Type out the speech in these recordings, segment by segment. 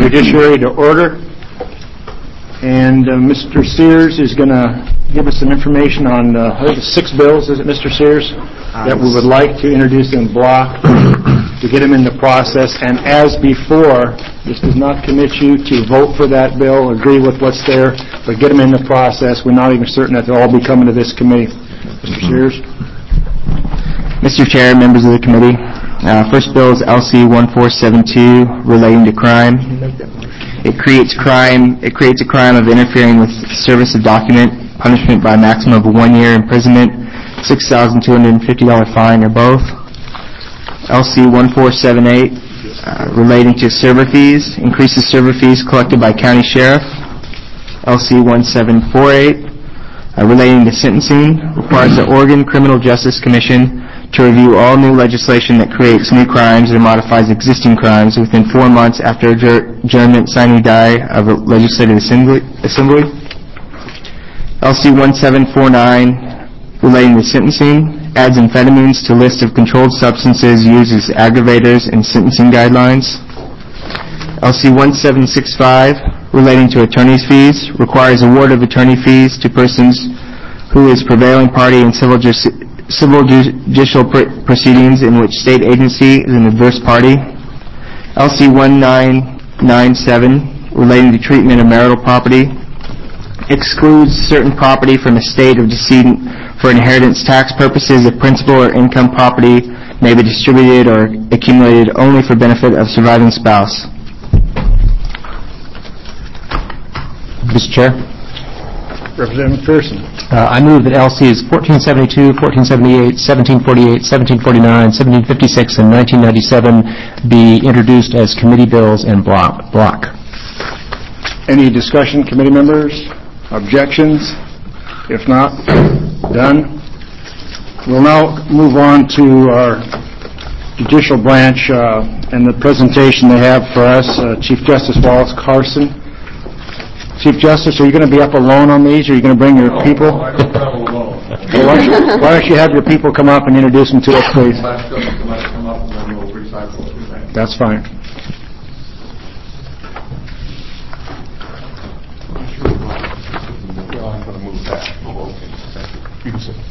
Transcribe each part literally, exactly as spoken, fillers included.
Judiciary to order. And uh, Mister Sears is going to give us some information on uh, I think six bills, is it, Mister Sears, that we would like to introduce in block to get them in the process. And as before, this does not commit you to vote for that bill, agree with what's there, but get them in the process. We're not even certain that they'll all be coming to this committee. Mister Sears. Mister Chair, members of the committee, uh, first bill is L C one four seven two relating to crime. It creates crime. It creates a crime of interfering with service of document, punishment by a maximum of one year imprisonment, six thousand two hundred fifty dollars fine, or both. L C one four seven eight uh, relating to server fees, increases server fees collected by county sheriff. L C one seven four eight uh, relating to sentencing, requires the Oregon Criminal Justice Commission to review all new legislation that creates new crimes or modifies existing crimes within four months after adjournment sine die of a legislative assembly. assembly. L C one seven four nine relating to sentencing, adds amphetamines to list of controlled substances used as aggravators in sentencing guidelines. L C one seven six five relating to attorney's fees, requires award of attorney fees to persons who is prevailing party in civil justice civil judicial pr- proceedings in which state agency is an adverse party. L C one nine nine seven, relating to treatment of marital property, excludes certain property from a state of decedent for inheritance tax purposes if principal or income property may be distributed or accumulated only for benefit of surviving spouse. Mister Chair. Representative McPherson. Uh, I move that L Cs fourteen seventy-two, fourteen seventy-eight, seventeen forty-eight, seventeen forty-nine, seventeen fifty-six, and nineteen ninety-seven be introduced as committee bills in block. block. Any discussion, committee members? Objections? If not, done. We'll now move on to our judicial branch uh, and the presentation they have for us. Uh, Chief Justice Wallace Carson. Chief Justice, are you going to be up alone on these, or are you going to bring your no, people? No, I don't travel alone. Well, why, don't you, why don't you have your people come up and introduce them to us, please? Come up and then we'll recite what we think. That's fine. Well, I'm going to move that. Oh, okay. Thank you. You can sit.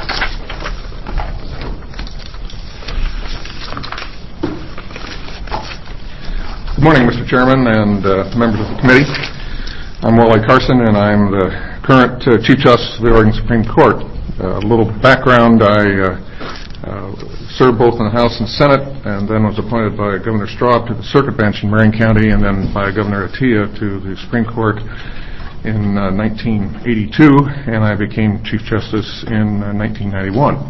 Good morning, Mister Chairman and uh, members of the committee. I'm Wally Carson, and I'm the current uh, Chief Justice of the Oregon Supreme Court. Uh, a little background, I uh, uh, served both in the House and Senate, and then was appointed by Governor Straub to the Circuit Bench in Marion County, and then by Governor Atiyeh to the Supreme Court in uh, nineteen eighty-two, and I became Chief Justice in uh, nineteen ninety-one.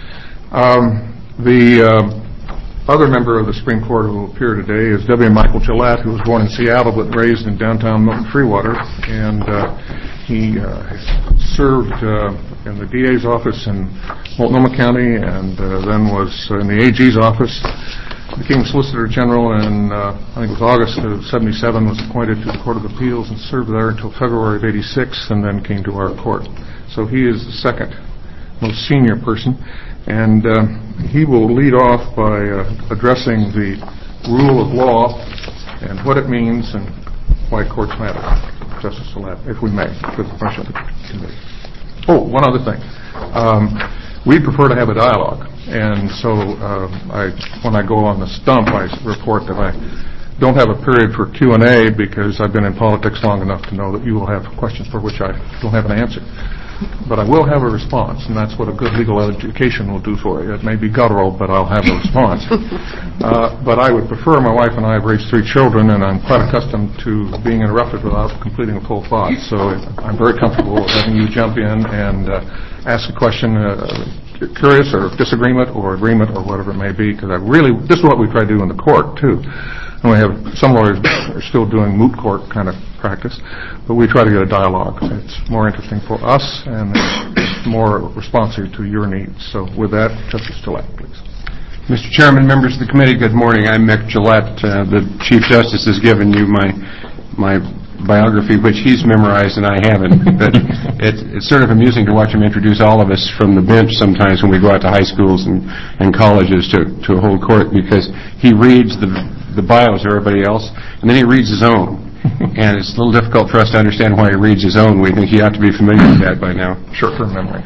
Um, the uh, other member of the Supreme Court who will appear today is W. Michael Gillette, who was born in Seattle but raised in downtown Milton Freewater, and uh, he uh, served uh, in the D A's office in Multnomah County, and uh, then was in the A G's office, became Solicitor General, and uh, I think it was August of seventy-seven, was appointed to the Court of Appeals and served there until February of eighty-six, and then came to our court. So he is the second most senior person. And uh, he will lead off by uh, addressing the rule of law and what it means and why courts matter. Justice Gillette, if we may, with the permission of the committee. Oh, one other thing. Um, we prefer to have a dialogue. And so uh, I, when I go on the stump, I report that I don't have a period for Q and A because I've been in politics long enough to know that you will have questions for which I don't have an answer. But I will have a response, and that's what a good legal education will do for you. It may be guttural, but I'll have a response. uh, but I would prefer, my wife and I have raised three children, and I'm quite accustomed to being interrupted without completing a full thought. So I'm very comfortable with having you jump in and uh, ask a question, uh, curious or disagreement or agreement or whatever it may be, because I really, this is what we try to do in the court, too. And we have some lawyers are still doing moot court kind of practice, but we try to get a dialogue. It's more interesting for us and it's more responsive to your needs. So with that, Justice Gillette, please. Mister Chairman, members of the committee, good morning. I'm Mick Gillette. Uh, the Chief Justice has given you my my biography, which he's memorized and I haven't. But it, it's sort of amusing to watch him introduce all of us from the bench sometimes when we go out to high schools and, and colleges to, to a whole court, because he reads the, the bios of everybody else, and then he reads his own. And it's a little difficult for us to understand why he reads his own. We think he ought to be familiar with that by now. Short-term memory.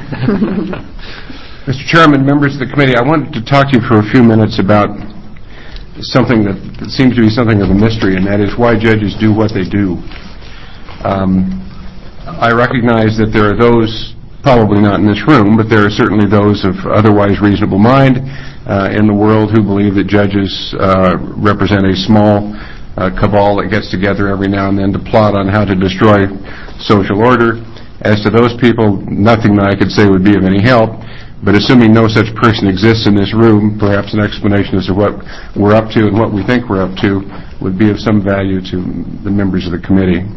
Mister Chairman, members of the committee, I wanted to talk to you for a few minutes about something that, that seems to be something of a mystery, and that is why judges do what they do. Um, I recognize that there are those, probably not in this room, but there are certainly those of otherwise reasonable mind uh, in the world who believe that judges uh, represent a small uh, cabal that gets together every now and then to plot on how to destroy social order. As to those people, nothing that I could say would be of any help, but assuming no such person exists in this room, perhaps an explanation as to what we're up to and what we think we're up to would be of some value to the members of the committee.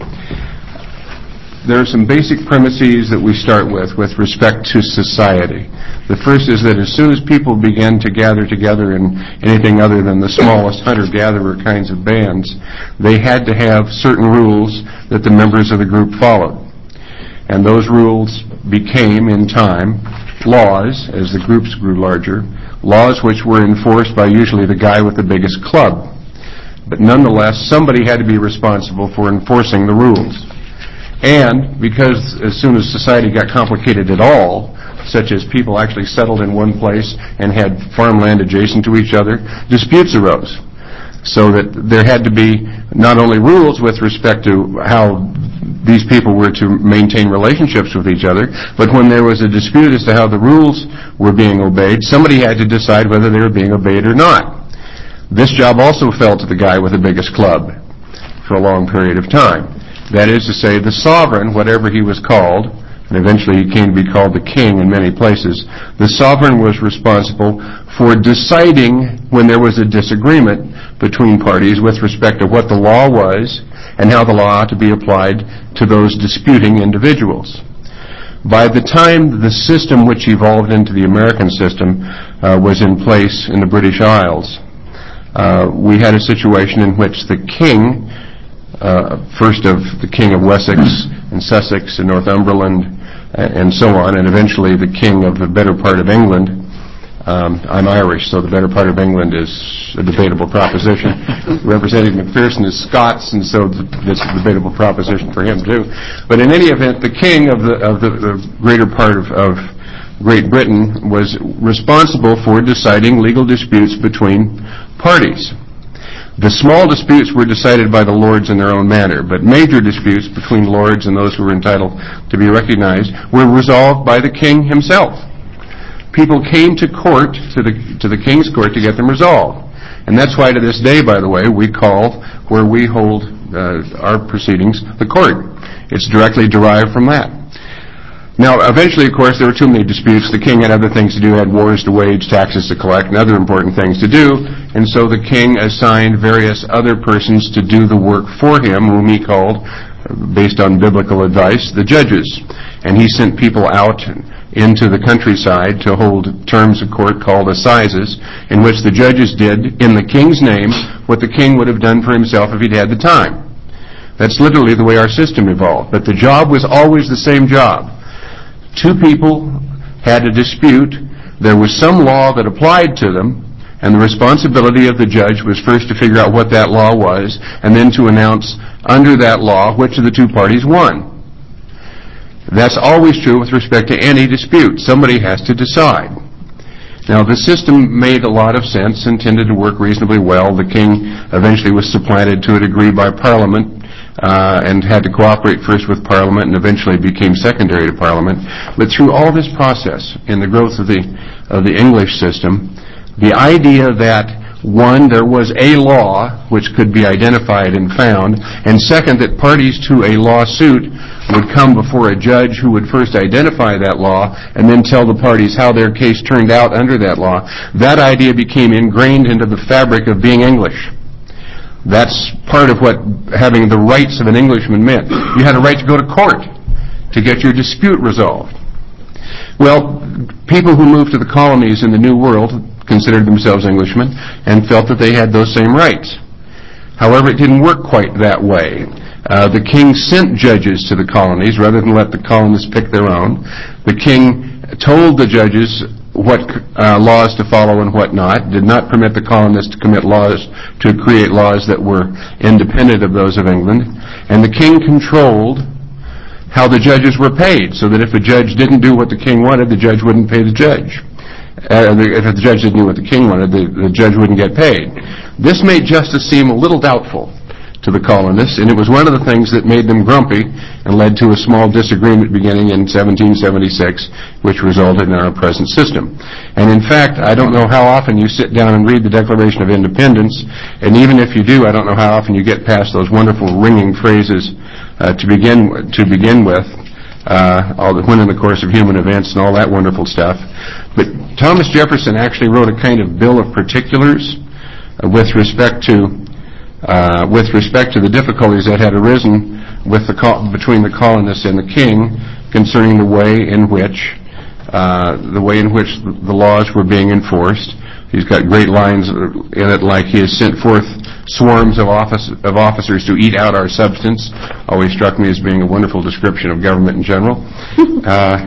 There are some basic premises that we start with with respect to society. The first is that as soon as people began to gather together in anything other than the smallest hunter-gatherer kinds of bands, they had to have certain rules that the members of the group followed. And those rules became, in time, laws, as the groups grew larger, laws which were enforced by usually the guy with the biggest club. But nonetheless, somebody had to be responsible for enforcing the rules. And because as soon as society got complicated at all, such as people actually settled in one place and had farmland adjacent to each other, disputes arose. So that there had to be not only rules with respect to how these people were to maintain relationships with each other, but when there was a dispute as to how the rules were being obeyed, somebody had to decide whether they were being obeyed or not. This job also fell to the guy with the biggest club for a long period of time. That is to say, the sovereign, whatever he was called, and eventually he came to be called the king in many places, the sovereign was responsible for deciding when there was a disagreement between parties with respect to what the law was and how the law ought to be applied to those disputing individuals. By the time the system which evolved into the American system uh, was in place in the British Isles, uh, we had a situation in which the king, Uh, first of the King of Wessex and Sussex and Northumberland uh, and so on, and eventually the King of the better part of England. Um, I'm Irish, so the better part of England is a debatable proposition. Representative McPherson is Scots, and so it's a debatable proposition for him too. But in any event, the King of the, of the, the greater part of, of Great Britain was responsible for deciding legal disputes between parties. The small disputes were decided by the lords in their own manner, but major disputes between lords and those who were entitled to be recognized were resolved by the king himself. People came to court, to the, to the king's court, to get them resolved. And that's why to this day, by the way, we call where we hold uh, our proceedings the court. It's directly derived from that. Now, eventually, of course, there were too many disputes. The king had other things to do, had wars to wage, taxes to collect, and other important things to do. And so the king assigned various other persons to do the work for him, whom he called, based on biblical advice, the judges. And he sent people out into the countryside to hold terms of court called assizes, in which the judges did, in the king's name, what the king would have done for himself if he'd had the time. That's literally the way our system evolved. But the job was always the same job. Two people had a dispute. There was some law that applied to them, and the responsibility of the judge was first to figure out what that law was, and then to announce under that law which of the two parties won. That's always true with respect to any dispute. Somebody has to decide. Now, the system made a lot of sense and tended to work reasonably well. The king eventually was supplanted to a degree by Parliament, Uh, and had to cooperate first with Parliament and eventually became secondary to Parliament. But through all this process, in the growth of the of the English system, the idea that, one, there was a law which could be identified and found, and second, that parties to a lawsuit would come before a judge who would first identify that law and then tell the parties how their case turned out under that law, that idea became ingrained into the fabric of being English. That's part of what having the rights of an Englishman meant. You had a right to go to court to get your dispute resolved. Well, people who moved to the colonies in the New World considered themselves Englishmen and felt that they had those same rights. However, it didn't work quite that way. Uh, the king sent judges to the colonies rather than let the colonists pick their own. The king told the judges what uh, laws to follow and what not, did not permit the colonists to commit laws, to create laws that were independent of those of England. And the king controlled how the judges were paid, so that if a judge didn't do what the king wanted, the judge wouldn't pay the judge. Uh, the, if the judge didn't do what the king wanted, the, the judge wouldn't get paid. This made justice seem a little doubtful to the colonists, and it was one of the things that made them grumpy and led to a small disagreement beginning in seventeen seventy-six, which resulted in our present system. And in fact, I don't know how often you sit down and read the Declaration of Independence, and even if you do, I don't know how often you get past those wonderful ringing phrases uh, to begin to begin with, uh, all the, when in the course of human events and all that wonderful stuff. But Thomas Jefferson actually wrote a kind of bill of particulars uh, with respect to Uh, with respect to the difficulties that had arisen with the col- between the colonists and the king concerning the way in which uh, the way in which the laws were being enforced. He's got great lines in it, like he has sent forth swarms of office of officers to eat out our substance. Always struck me as being a wonderful description of government in general. Uh,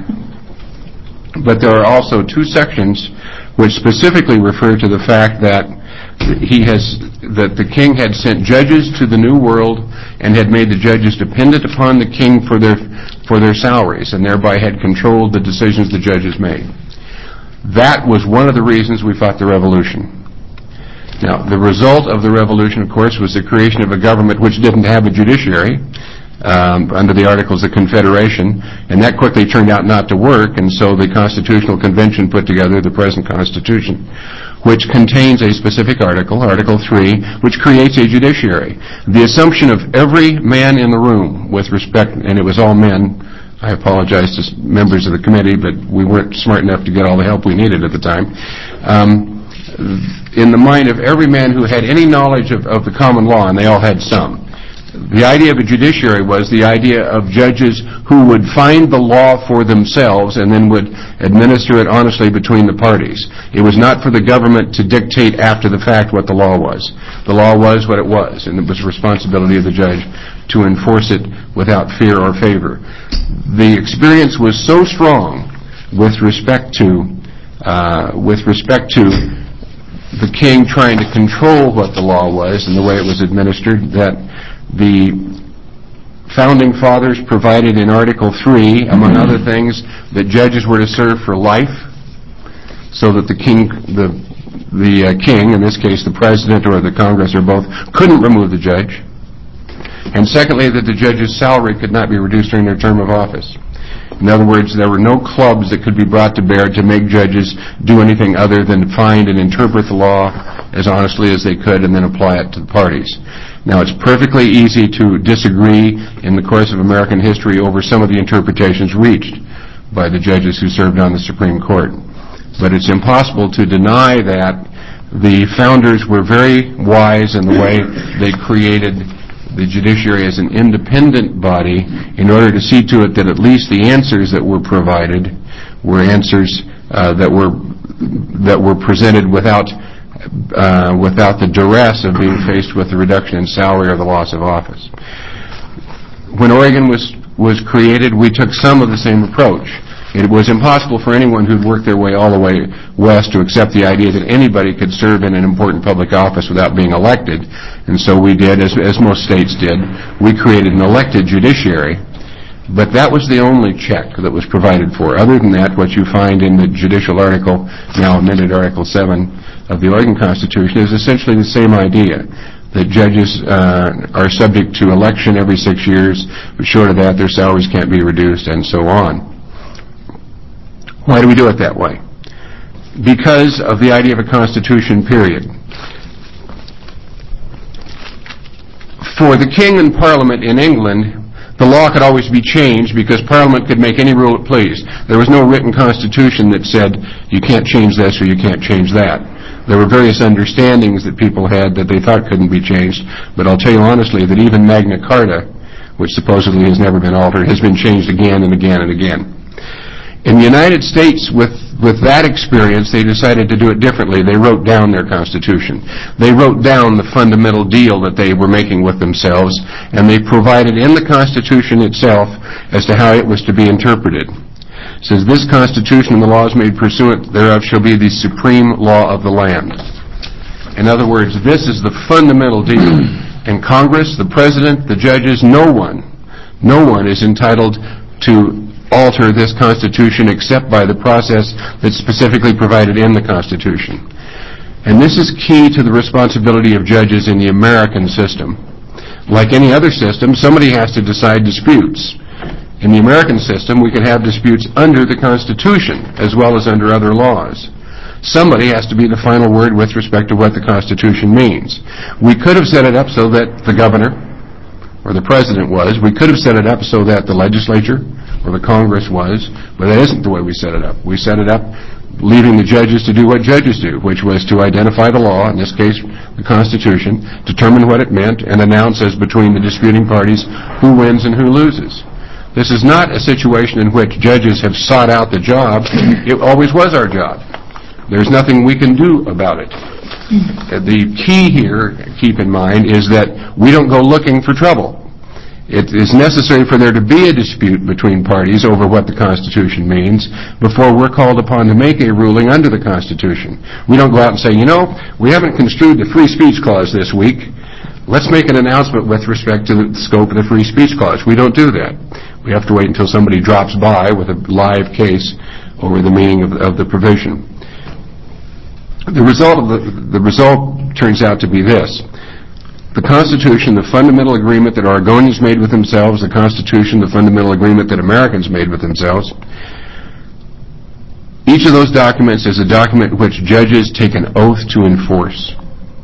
but there are also two sections which specifically refer to the fact that he has that the king had sent judges to the New World and had made the judges dependent upon the king for their for their salaries, and thereby had controlled the decisions the judges made. That was one of the reasons we fought the revolution. Now, the result of the revolution, of course, was the creation of a government which didn't have a judiciary um, under the Articles of Confederation, and that quickly turned out not to work, and so the Constitutional Convention put together the present Constitution, which contains a specific article, Article three, which creates a judiciary. The assumption of every man in the room with respect, and it was all men, I apologize to members of the committee, but we weren't smart enough to get all the help we needed at the time, um, in the mind of every man who had any knowledge of, of the common law, and they all had some, the idea of a judiciary was the idea of judges who would find the law for themselves and then would administer it honestly between the parties. It was not for the government to dictate after the fact what the law was. The law was what it was, and it was the responsibility of the judge to enforce it without fear or favor. The experience was so strong with respect to uh, with respect to the king trying to control what the law was and the way it was administered that the Founding Fathers provided in Article three, among other things, that judges were to serve for life, so that the king, the the uh, king, in this case the president or the Congress or both, couldn't remove the judge. And secondly, that the judge's salary could not be reduced during their term of office. In other words, there were no clubs that could be brought to bear to make judges do anything other than find and interpret the law as honestly as they could and then apply it to the parties. Now, it's perfectly easy to disagree in the course of American history over some of the interpretations reached by the judges who served on the Supreme Court. But it's impossible to deny that the founders were very wise in the way they created the judiciary as an independent body in order to see to it that at least the answers that were provided were answers uh, that were that were presented without Uh, without the duress of being faced with the reduction in salary or the loss of office. When Oregon was, was created, we took some of the same approach. It was impossible for anyone who'd worked their way all the way west to accept the idea that anybody could serve in an important public office without being elected. And so we did, as, as most states did, we created an elected judiciary. But that was the only check that was provided for. Other than that, what you find in the judicial article, now amended Article seven of the Oregon Constitution, is essentially the same idea, that judges uh, are subject to election every six years, but short of that, their salaries can't be reduced, and so on. Why do we do it that way? Because of the idea of a constitution, period. For the king and parliament in England, the law could always be changed because Parliament could make any rule it pleased. There was no written constitution that said you can't change this or you can't change that. There were various understandings that people had that they thought couldn't be changed, but I'll tell you honestly that even Magna Carta, which supposedly has never been altered, has been changed again and again and again. In the United States, with, with that experience, they decided to do it differently. They wrote down their Constitution. They wrote down the fundamental deal that they were making with themselves, and they provided in the Constitution itself as to how it was to be interpreted. It says, "This Constitution and the laws made pursuant thereof shall be the supreme law of the land." In other words, this is the fundamental deal. And Congress, the President, the judges, no one, no one is entitled to alter this Constitution except by the process that's specifically provided in the Constitution. And this is key to the responsibility of judges in the American system. Like any other system, somebody has to decide disputes. In the American system, we can have disputes under the Constitution as well as under other laws. Somebody has to be the final word with respect to what the Constitution means. We could have set it up so that the governor or the president was. We could have set it up so that the legislature or the Congress was, but that isn't the way we set it up. We set it up leaving the judges to do what judges do, which was to identify the law, in this case the Constitution, determine what it meant, and announce as between the disputing parties who wins and who loses. This is not a situation in which judges have sought out the job. It always was our job. There's nothing we can do about it. The key here, keep in mind, is that we don't go looking for trouble. It is necessary for there to be a dispute between parties over what the Constitution means before we're called upon to make a ruling under the Constitution. We don't go out and say, you know, we haven't construed the free speech clause this week. Let's make an announcement with respect to the scope of the free speech clause. We don't do that. We have to wait until somebody drops by with a live case over the meaning of, of the provision. The result of the, the result turns out to be this. The Constitution, the fundamental agreement that Oregonians made with themselves, the Constitution, the fundamental agreement that Americans made with themselves, each of those documents is a document which judges take an oath to enforce.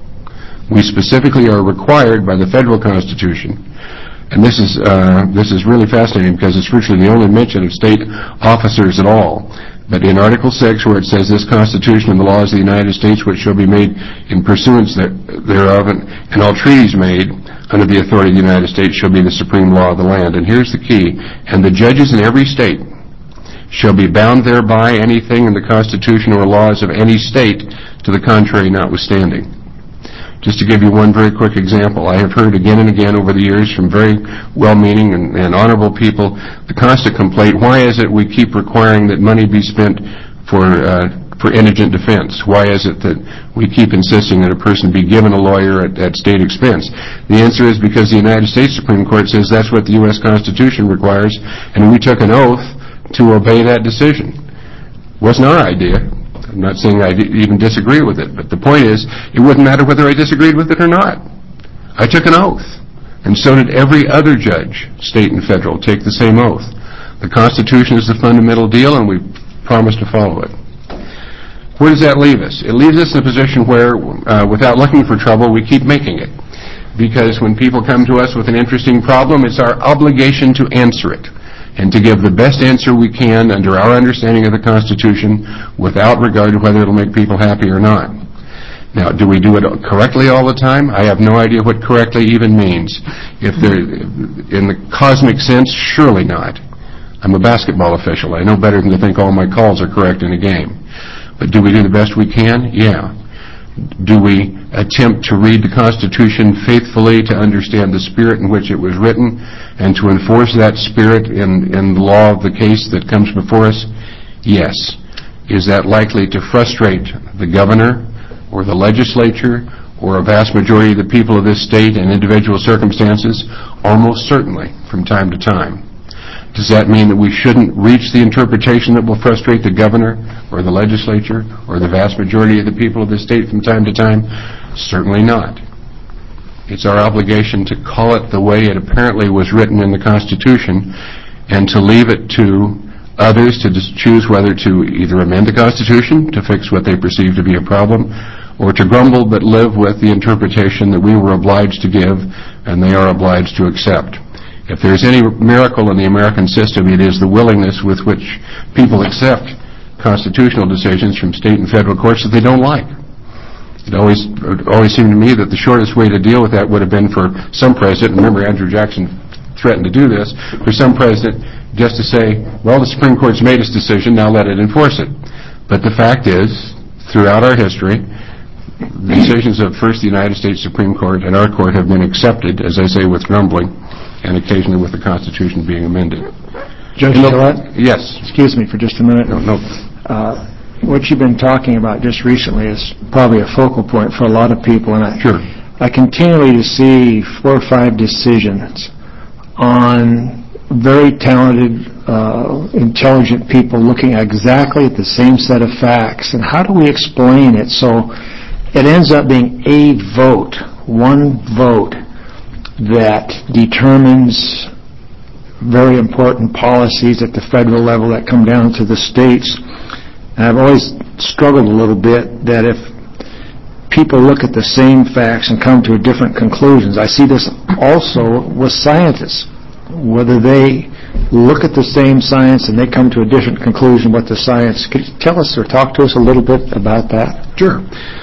We specifically are required by the federal Constitution, and this is, uh, this is really fascinating because it's virtually the only mention of state officers at all. But in Article six, where it says, "This Constitution and the laws of the United States which shall be made in pursuance thereof, and, and all treaties made under the authority of the United States shall be the supreme law of the land." And here's the key. "And the judges in every state shall be bound thereby, anything in the Constitution or laws of any state to the contrary notwithstanding." Just to give you one very quick example, I have heard again and again over the years from very well-meaning and, and honorable people the constant complaint, why is it we keep requiring that money be spent for uh, for indigent defense? Why is it that we keep insisting that a person be given a lawyer at, at state expense? The answer is because the United States Supreme Court says that's what the U S Constitution requires, and we took an oath to obey that decision. It wasn't our idea. I'm not saying I even disagree with it, but the point is, it wouldn't matter whether I disagreed with it or not. I took an oath, and so did every other judge, state and federal, take the same oath. The Constitution is the fundamental deal, and we promise to follow it. Where does that leave us? It leaves us in a position where, uh, without looking for trouble, we keep making it. Because when people come to us with an interesting problem, it's our obligation to answer it, and to give the best answer we can under our understanding of the Constitution without regard to whether it'll make people happy or not. Now, do we do it correctly all the time? I have no idea what correctly even means. If they're in the cosmic sense, surely not. I'm a basketball official. I know better than to think all my calls are correct in a game. But do we do the best we can? Yeah. Do we attempt to read the Constitution faithfully to understand the spirit in which it was written and to enforce that spirit in, in the law of the case that comes before us? Yes. Is that likely to frustrate the governor or the legislature or a vast majority of the people of this state in individual circumstances? Almost certainly, from time to time. Does that mean that we shouldn't reach the interpretation that will frustrate the governor or the legislature or the vast majority of the people of this state from time to time? Certainly not. It's our obligation to call it the way it apparently was written in the Constitution and to leave it to others to just choose whether to either amend the Constitution to fix what they perceive to be a problem or to grumble but live with the interpretation that we were obliged to give and they are obliged to accept. If there's any miracle in the American system, it is the willingness with which people accept constitutional decisions from state and federal courts that they don't like. It always, it always seemed to me that the shortest way to deal with that would have been for some president, remember Andrew Jackson threatened to do this, for some president just to say, well, the Supreme Court's made its decision, now let it enforce it. But the fact is, throughout our history, the decisions of first the United States Supreme Court and our court have been accepted, as I say, with grumbling, and occasionally with the Constitution being amended. Judge Gillette? Yes. Excuse me for just a minute. No, no. Uh, what you've been talking about just recently is probably a focal point for a lot of people, and I, Sure. I continually to see four or five decisions on very talented, uh, intelligent people looking exactly at the same set of facts. And how do we explain it so it ends up being a vote, one vote, that determines very important policies at the federal level that come down to the states? And I've always struggled a little bit that if people look at the same facts and come to different conclusions, I see this also with scientists. Whether they look at the same science and they come to a different conclusion what the science, could you tell us or talk to us a little bit about that? Sure.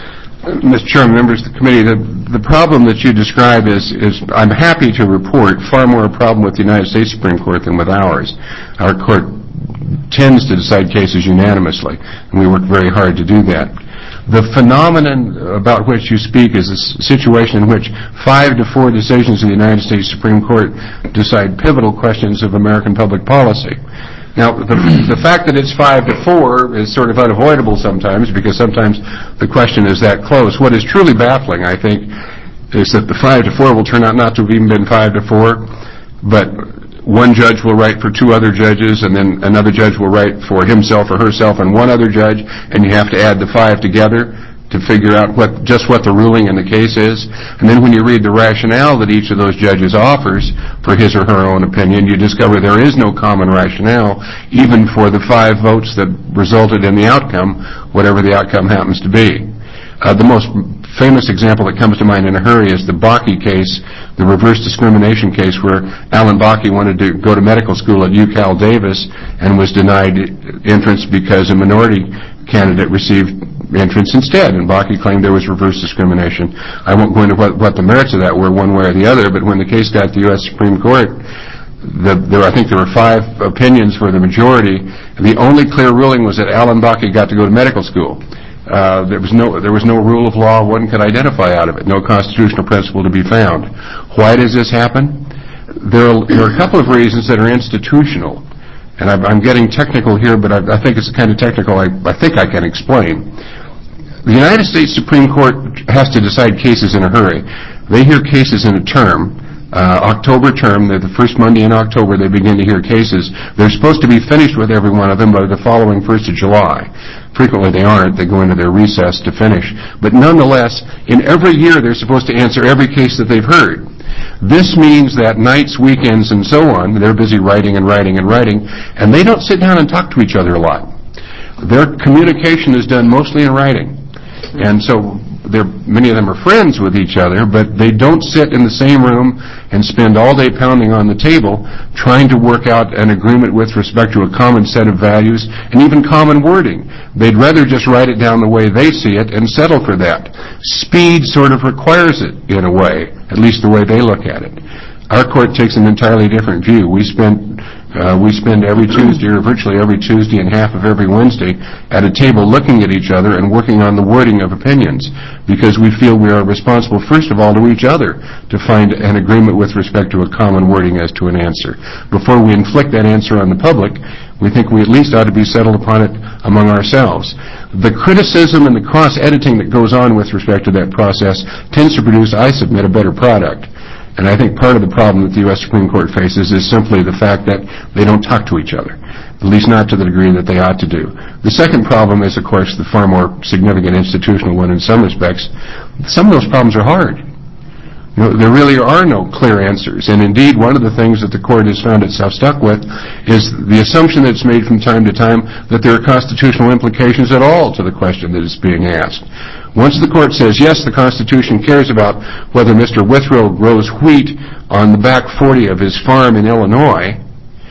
Mister Chairman, members of the committee, the, the problem that you describe is, is, I'm happy to report, far more a problem with the United States Supreme Court than with ours. Our court tends to decide cases unanimously, and we work very hard to do that. The phenomenon about which you speak is a situation in which five to four decisions of the United States Supreme Court decide pivotal questions of American public policy. Now, the, the fact that it's five to four is sort of unavoidable sometimes, because sometimes the question is that close. What is truly baffling, I think, is that the five to four will turn out not to have even been five to four, but one judge will write for two other judges, and then another judge will write for himself or herself and one other judge, and you have to add the five together to figure out what just what the ruling in the case is. And then when you read the rationale that each of those judges offers for his or her own opinion, you discover there is no common rationale, even for the five votes that resulted in the outcome, whatever the outcome happens to be. Uh, the most famous example that comes to mind in a hurry is the Bakke case, the reverse discrimination case, where Alan Bakke wanted to go to medical school at UCal Davis and was denied entrance because a minority candidate received entrance instead, and Bakke claimed there was reverse discrimination. I won't go into what, what the merits of that were one way or the other, but when the case got to the U S Supreme Court, the, there, I think there were five opinions for the majority. The only clear ruling was that Alan Bakke got to go to medical school. Uh, there was no there was no rule of law one could identify out of it, no constitutional principle to be found. Why does this happen? There are, there are a couple of reasons that are institutional, and I'm, I'm getting technical here, but I, I think it's the kind of technical I, I think I can explain. The United States Supreme Court has to decide cases in a hurry. They hear cases in a term. Uh, October term, the first Monday in October, they begin to hear cases. They're supposed to be finished with every one of them by the following first of July. Frequently they aren't. They go into their recess to finish. But nonetheless, in every year they're supposed to answer every case that they've heard. This means that nights, weekends, and so on, they're busy writing and writing and writing, and they don't sit down and talk to each other a lot. Their communication is done mostly in writing. And so they're, many of them are friends with each other, but they don't sit in the same room and spend all day pounding on the table trying to work out an agreement with respect to a common set of values and even common wording. They'd rather just write it down the way they see it and settle for that. Speed sort of requires it in a way, at least the way they look at it. Our court takes an entirely different view. We spend Uh, we spend every Tuesday, or virtually every Tuesday and half of every Wednesday, at a table looking at each other and working on the wording of opinions, because we feel we are responsible, first of all, to each other to find an agreement with respect to a common wording as to an answer. Before we inflict that answer on the public, we think we at least ought to be settled upon it among ourselves. The criticism and the cross-editing that goes on with respect to that process tends to produce, I submit, a better product. And I think part of the problem that the U S Supreme Court faces is simply the fact that they don't talk to each other, at least not to the degree that they ought to do. The second problem is, of course, the far more significant institutional one in some respects. Some of those problems are hard. You know, there really are no clear answers. And indeed, one of the things that the court has found itself stuck with is the assumption that's made from time to time that there are constitutional implications at all to the question that is being asked. Once the court says, yes, the Constitution cares about whether Mister Withrow grows wheat on the back forty of his farm in Illinois,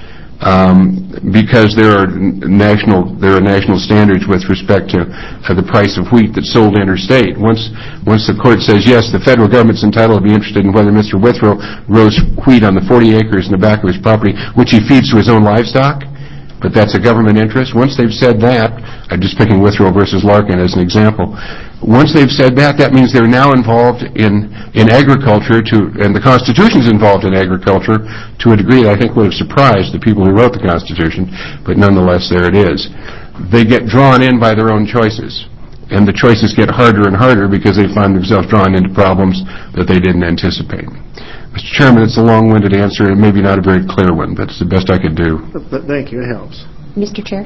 um, because there are national there are national standards with respect to uh, the price of wheat that's sold interstate. Once once the court says yes, the federal government's entitled to be interested in whether Mister Withrow grows wheat on the forty acres in the back of his property, which he feeds to his own livestock, but that's a government interest. Once they've said that, I'm just picking Withrow versus Larkin as an example. Once they've said that, that means they're now involved in, in agriculture, to, and the Constitution's involved in agriculture to a degree that I think would have surprised the people who wrote the Constitution, but nonetheless, there it is. They get drawn in by their own choices, and the choices get harder and harder because they find themselves drawn into problems that they didn't anticipate. Mister Chairman, it's a long-winded answer and maybe not a very clear one, but it's the best I could do. But, but thank you. It helps. Mister Chair?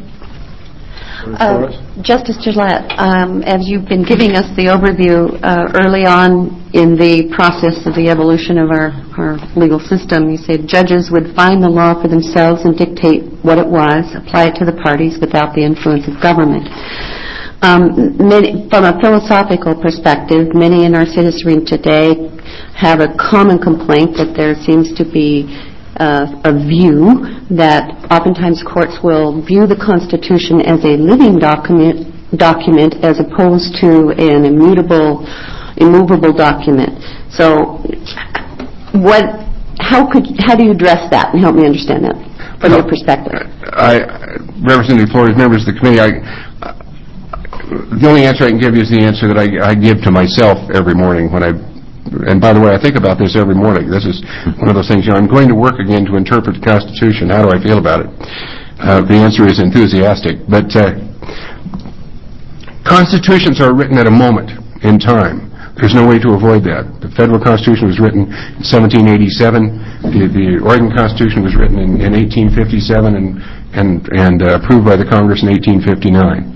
Uh, Justice Gillette, um, as you've been giving us the overview uh, early on in the process of the evolution of our, our legal system, you said judges would find the law for themselves and dictate what it was, apply it to the parties without the influence of government. Um, many, from a philosophical perspective, many in our citizenry today have a common complaint that there seems to be Uh, a view that oftentimes courts will view the Constitution as a living document, document as opposed to an immutable, immovable document. So, what? How could? How do you address that and help me understand that from your perspective? I, Representative Flores, members of the committee, I, the only answer I can give you is the answer that I, I give to myself every morning when I. And by the way, I think about this every morning. This is one of those things, you know, I'm going to work again to interpret the Constitution. How do I feel about it? Uh, the answer is enthusiastic. But uh, constitutions are written at a moment in time. There's no way to avoid that. The federal Constitution was written in seventeen eighty-seven. The, the Oregon Constitution was written in, in eighteen fifty-seven and, and, and uh, approved by the Congress in eighteen fifty-nine.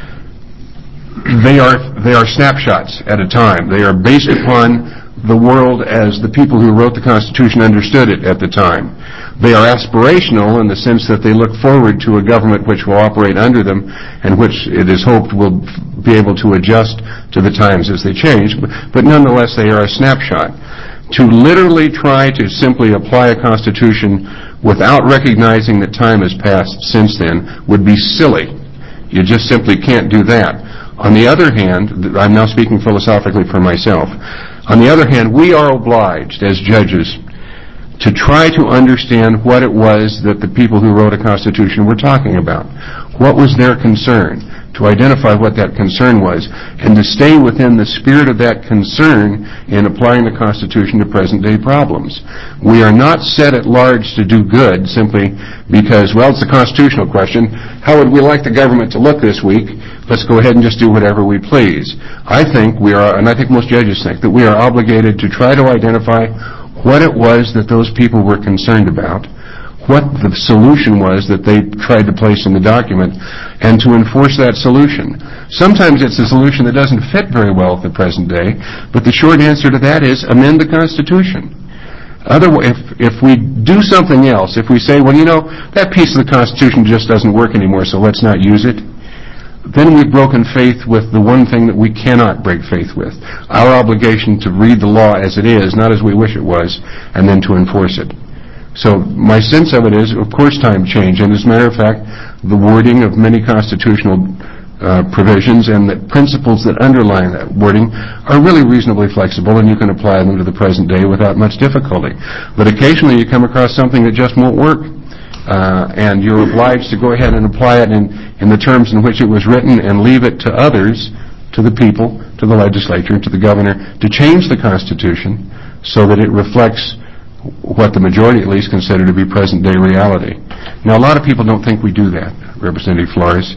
They are, they are snapshots at a time. They are based upon the world as the people who wrote the Constitution understood it at the time. They are aspirational in the sense that they look forward to a government which will operate under them and which it is hoped will be able to adjust to the times as they change, but, but nonetheless they are a snapshot. To literally try to simply apply a Constitution without recognizing that time has passed since then would be silly. You just simply can't do that. On the other hand, I'm now speaking philosophically for myself, on the other hand, we are obliged as judges to try to understand what it was that the people who wrote a Constitution were talking about. What was their concern? To identify what that concern was, and to stay within the spirit of that concern in applying the Constitution to present-day problems. We are not set at large to do good simply because, well, it's a constitutional question. How would we like the government to look this week? Let's go ahead and just do whatever we please. I think we are, and I think most judges think, that we are obligated to try to identify what it was that those people were concerned about, what the solution was that they tried to place in the document, and to enforce that solution. Sometimes it's a solution that doesn't fit very well with the present day, but the short answer to that is amend the Constitution. Otherwise, if, if we do something else, if we say, well, you know, that piece of the Constitution just doesn't work anymore, so let's not use it, then we've broken faith with the one thing that we cannot break faith with. Our obligation to read the law as it is, not as we wish it was, and then to enforce it. So my sense of it is, of course, time change. And as a matter of fact, the wording of many constitutional uh, provisions and the principles that underlie that wording are really reasonably flexible, and you can apply them to the present day without much difficulty. But occasionally you come across something that just won't work. Uh, and you're obliged to go ahead and apply it in, in the terms in which it was written and leave it to others, to the people, to the legislature, to the governor, to change the Constitution so that it reflects what the majority at least consider to be present-day reality. Now, a lot of people don't think we do that, Representative Flores,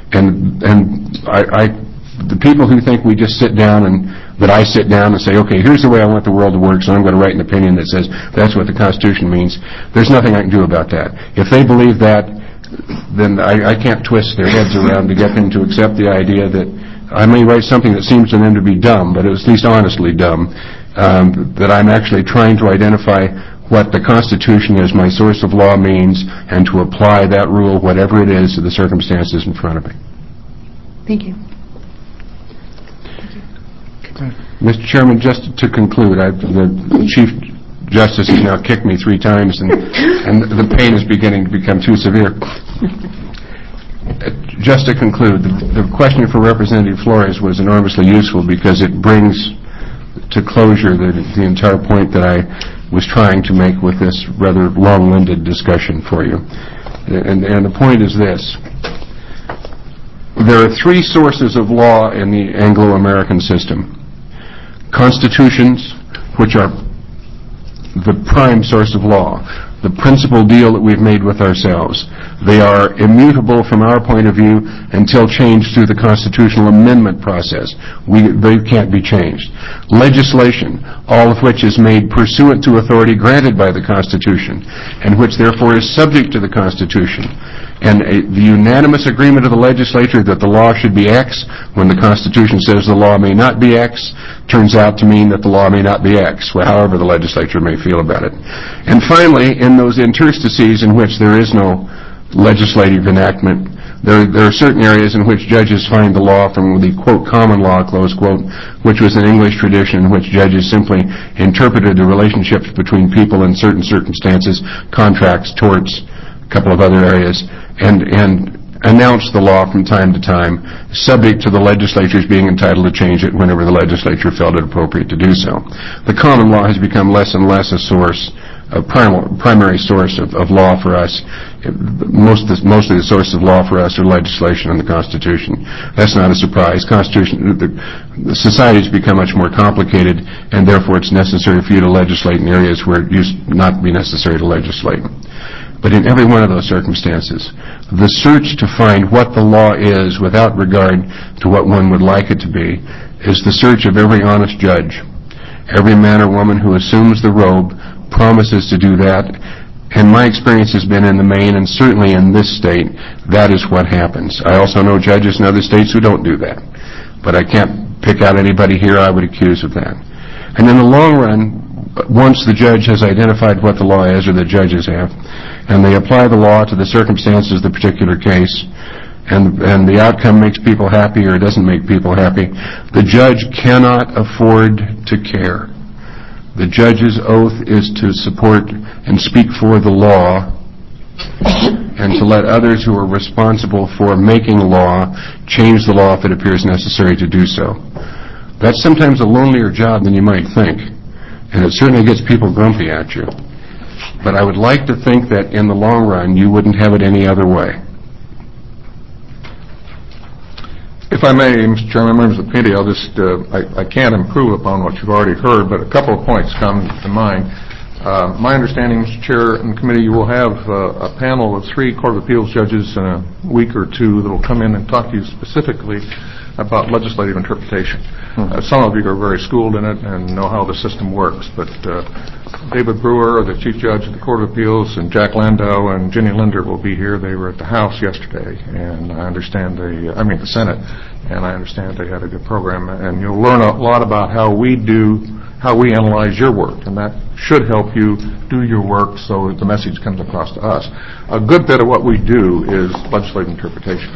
and and I, I, the people who think we just sit down and that I sit down and say, okay, here's the way I want the world to work, so I'm going to write an opinion that says that's what the Constitution means. There's nothing I can do about that. If they believe that, then I, I can't twist their heads around to get them to accept the idea that I may write something that seems to them to be dumb, but at least honestly dumb, um, that I'm actually trying to identify what the Constitution as my source of law means and to apply that rule, whatever it is, to the circumstances in front of me. Thank you. Mister Chairman, just to conclude, I, the Chief Justice has now kicked me three times, and, and the pain is beginning to become too severe. Just to conclude, the, the question for Representative Flores was enormously useful because it brings to closure the, the entire point that I was trying to make with this rather long-winded discussion for you. And, and the point is this. There are three sources of law in the Anglo-American system. Constitutions, which are the prime source of law, the principal deal that we've made with ourselves. They are immutable from our point of view until changed through the constitutional amendment process. We, they can't be changed. Legislation, all of which is made pursuant to authority granted by the Constitution, and which therefore is subject to the Constitution. And a, the unanimous agreement of the legislature that the law should be X, when the Constitution says the law may not be X, turns out to mean that the law may not be X, however the legislature may feel about it. And finally, in those interstices in which there is no legislative enactment, there, there are certain areas in which judges find the law from the, quote, common law, close quote, which was an English tradition in which judges simply interpreted the relationships between people in certain circumstances, contracts, torts, a couple of other areas, and, and announced the law from time to time, subject to the legislatures being entitled to change it whenever the legislature felt it appropriate to do so. The common law has become less and less a source, a prim- primary source of, of law for us. Most of, the, most of the sources of law for us are legislation and the Constitution. That's not a surprise. Constitution, the, the society has become much more complicated, and therefore it's necessary for you to legislate in areas where it used not to be necessary to legislate. But in every one of those circumstances, the search to find what the law is without regard to what one would like it to be is the search of every honest judge. Every man or woman who assumes the robe promises to do that, and my experience has been in the main, and certainly in this state, that is what happens. I also know judges in other states who don't do that, but I can't pick out anybody here I would accuse of that. And in the long run, once the judge has identified what the law is, or the judges have, and they apply the law to the circumstances of the particular case, and, and the outcome makes people happy or doesn't make people happy, the judge cannot afford to care. The judge's oath is to support and speak for the law and to let others who are responsible for making law change the law if it appears necessary to do so. That's sometimes a lonelier job than you might think, and it certainly gets people grumpy at you. But I would like to think that in the long run you wouldn't have it any other way. If I may, Mister Chairman, members of the committee, I'll just, uh, I, I can't improve upon what you've already heard, but a couple of points come to mind. Uh, my understanding, Mister Chair and committee, you will have uh, a panel of three Court of Appeals judges in a week or two that will come in and talk to you specifically about legislative interpretation. Mm-hmm. Uh, some of you are very schooled in it and know how the system works, but uh, David Brewer, the Chief Judge of the Court of Appeals, and Jack Landau and Ginny Linder will be here. They were at the House yesterday, and I understand they, I mean the Senate, and I understand they had a good program, and you'll learn a lot about how we do, how we analyze your work, and that should help you do your work so that the message comes across to us. A good bit of what we do is legislative interpretation.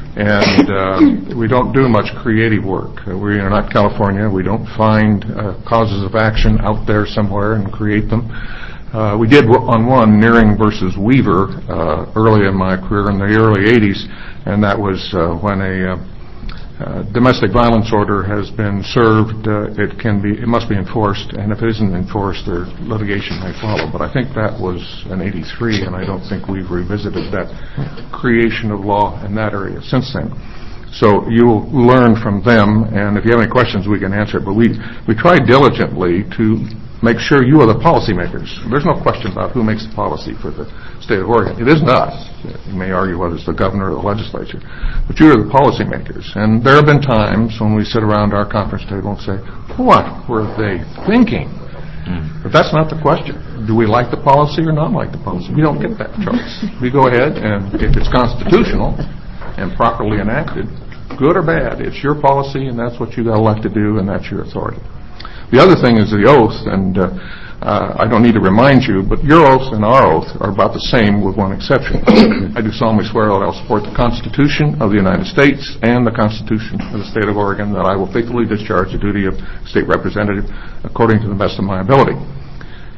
And uh, we don't do much creative work. Uh, we are not California. We don't find uh, causes of action out there somewhere and create them. Uh, we did on one, Nearing versus Weaver, uh, early in my career in the early eighties, and that was uh, when a uh, uh, domestic violence order has been served. Uh, it can be, it must be enforced, and if it isn't enforced, there litigation may follow. But I think that was in eighty-three, and I don't think we've revisited that creation of law in that area since then. So you'll learn from them, and if you have any questions, we can answer it. But we we try diligently to make sure you are the policymakers. There's no question about who makes the policy for the state of Oregon. It isn't us. You may argue whether it's the governor or the legislature, but you are the policymakers. And there have been times when we sit around our conference table and say, what were they thinking? Mm. But that's not the question. Do we like the policy or not like the policy? We don't get that choice. We go ahead, and if it's constitutional and properly enacted, good or bad, it's your policy, and that's what you got elected to do, and that's your authority. The other thing is the oath, and uh, uh, I don't need to remind you, but your oath and our oath are about the same with one exception. I do solemnly swear that I will support the Constitution of the United States and the Constitution of the State of Oregon, that I will faithfully discharge the duty of State Representative according to the best of my ability.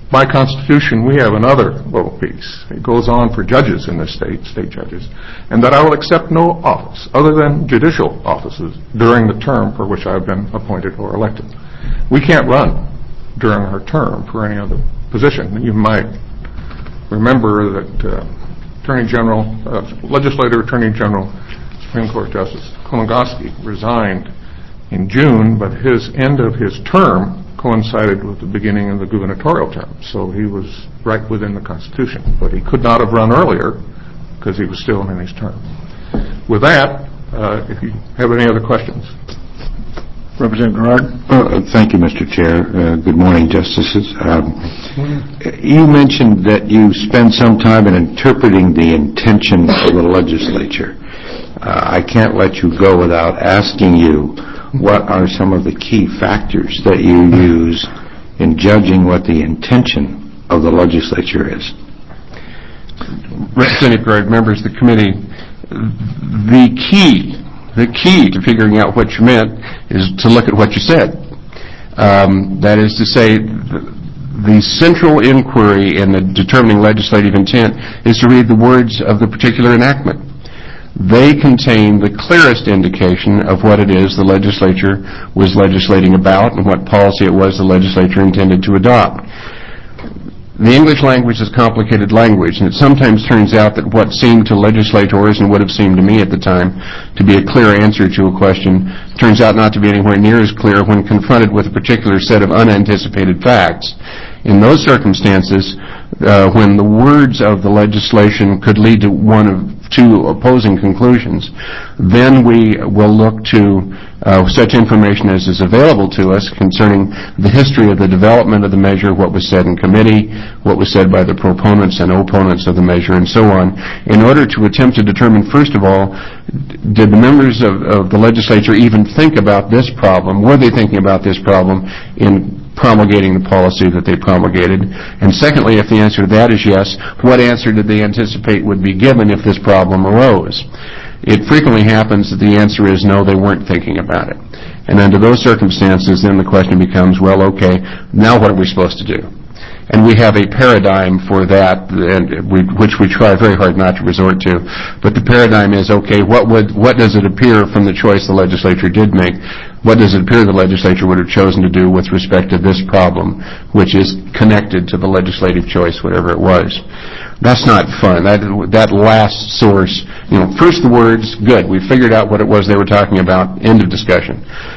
by Constitution, we have another little piece. It goes on for judges in this state, state judges, and that I will accept no office other than judicial offices during the term for which I have been appointed or elected. We can't run during our term for any other position. You might remember that uh, Attorney General, uh, Legislator Attorney General, Supreme Court Justice Kolongoski resigned in June, but his end of his term coincided with the beginning of the gubernatorial term, so he was right within the Constitution. But he could not have run earlier because he was still in his term. With that, uh, if you have any other questions. Representative Gerard. Uh, thank you, Mister Chair. Uh, good morning, Justices. Um, you mentioned that you spend some time in interpreting the intention of the legislature. Uh, I can't let you go without asking you what are some of the key factors that you use in judging what the intention of the legislature is. Representative Gerard, members of the committee, the key, the key to figuring out what you meant is to look at what you said. Um, that is to say, the, the central inquiry in the determining legislative intent is to read the words of the particular enactment. They contain the clearest indication of what it is the legislature was legislating about and what policy it was the legislature intended to adopt. The English language is complicated language, and it sometimes turns out that what seemed to legislators and would have seemed to me at the time to be a clear answer to a question turns out not to be anywhere near as clear when confronted with a particular set of unanticipated facts. In those circumstances, uh, when the words of the legislation could lead to one of two opposing conclusions, then we will look to uh, such information as is available to us concerning the history of the development of the measure, what was said in committee, what was said by the proponents and opponents of the measure, and so on, in order to attempt to determine, first of all, did the members of, of the legislature even think about this problem? Were they thinking about this problem in promulgating the policy that they promulgated? And secondly, if the answer to that is yes, what answer did they anticipate would be given if this problem arose? It frequently happens that the answer is no, they weren't thinking about it. And under those circumstances, then the question becomes, well, okay, now what are we supposed to do? And we have a paradigm for that, and we, which we try very hard not to resort to. But the paradigm is, okay, what would, what does it appear from the choice the legislature did make? What does it appear the legislature would have chosen to do with respect to this problem, which is connected to the legislative choice, whatever it was? That's not fun. That, that last source, you know, first the words, good, we figured out what it was they were talking about, end of discussion.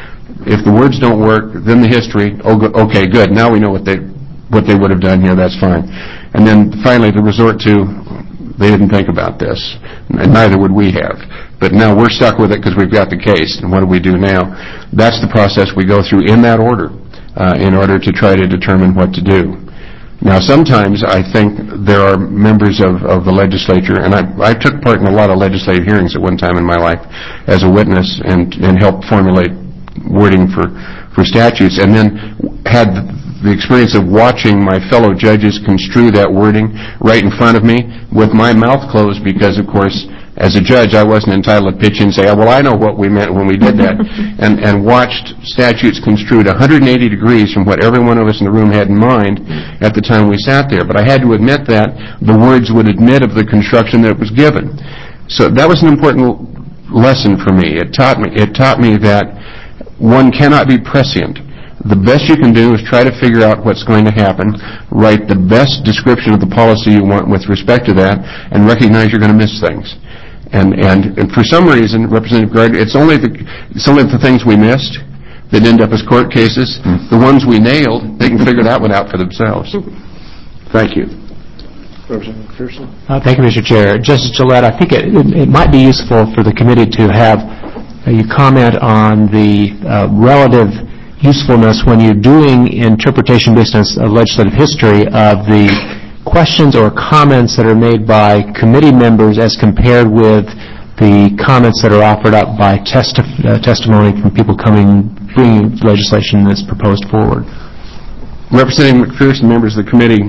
If the words don't work, then the history, oh, okay, good, now we know what they what they would have done here, that's fine. And then finally the resort to, they didn't think about this, and neither would we have. But now we're stuck with it because we've got the case, and what do we do now? That's the process we go through in that order uh, in order to try to determine what to do. Now sometimes I think there are members of, of the legislature, and I, I took part in a lot of legislative hearings at one time in my life as a witness and, and helped formulate wording for, for statutes, and then had the experience of watching my fellow judges construe that wording right in front of me with my mouth closed because, of course, as a judge, I wasn't entitled to pitch in and say, oh, well, I know what we meant when we did that, and, and watched statutes construed one hundred eighty degrees from what every one of us in the room had in mind at the time we sat there. But I had to admit that the words would admit of the construction that was given. So that was an important lesson for me. It taught me, it taught me that one cannot be prescient. The best you can do is try to figure out what's going to happen, write the best description of the policy you want with respect to that, and recognize you're going to miss things. And, and, and for some reason, Representative Gregg, it's only the, it's only the things we missed that end up as court cases. Mm. The ones we nailed, they can figure that one out for themselves. Thank you. Representative McPherson. Uh, thank you, Mister Chair. Justice Gillette, I think it, it, it might be useful for the committee to have uh, you comment on the uh, relative usefulness when you're doing interpretation based on uh, legislative history of the questions or comments that are made by committee members as compared with the comments that are offered up by testi- uh, testimony from people coming, bringing legislation that's proposed forward. Representative McPherson, members of the committee,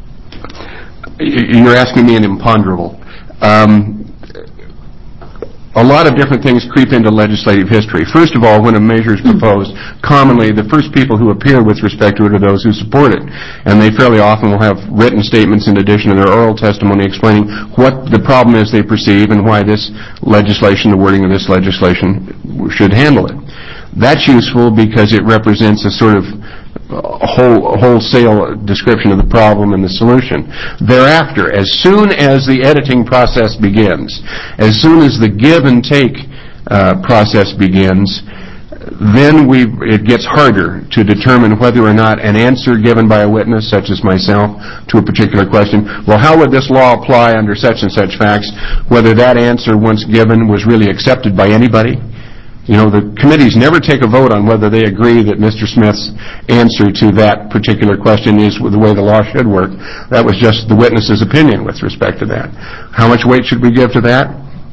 you're asking me an imponderable. Um, a lot of different things creep into legislative history. First of all, when a measure is proposed, commonly the first people who appear with respect to it are those who support it. And they fairly often will have written statements in addition to their oral testimony explaining what the problem is they perceive and why this legislation, the wording of this legislation, should handle it. That's useful because it represents a sort of whole, wholesale description of the problem and the solution. Thereafter, as soon as the editing process begins, as soon as the give and take uh, process begins, then we it gets harder to determine whether or not an answer given by a witness, such as myself, to a particular question, well, how would this law apply under such and such facts, whether that answer once given was really accepted by anybody. You know, the committees never take a vote on whether they agree that Mister Smith's answer to that particular question is the way the law should work. That was just the witness's opinion with respect to that. How much weight should we give to that?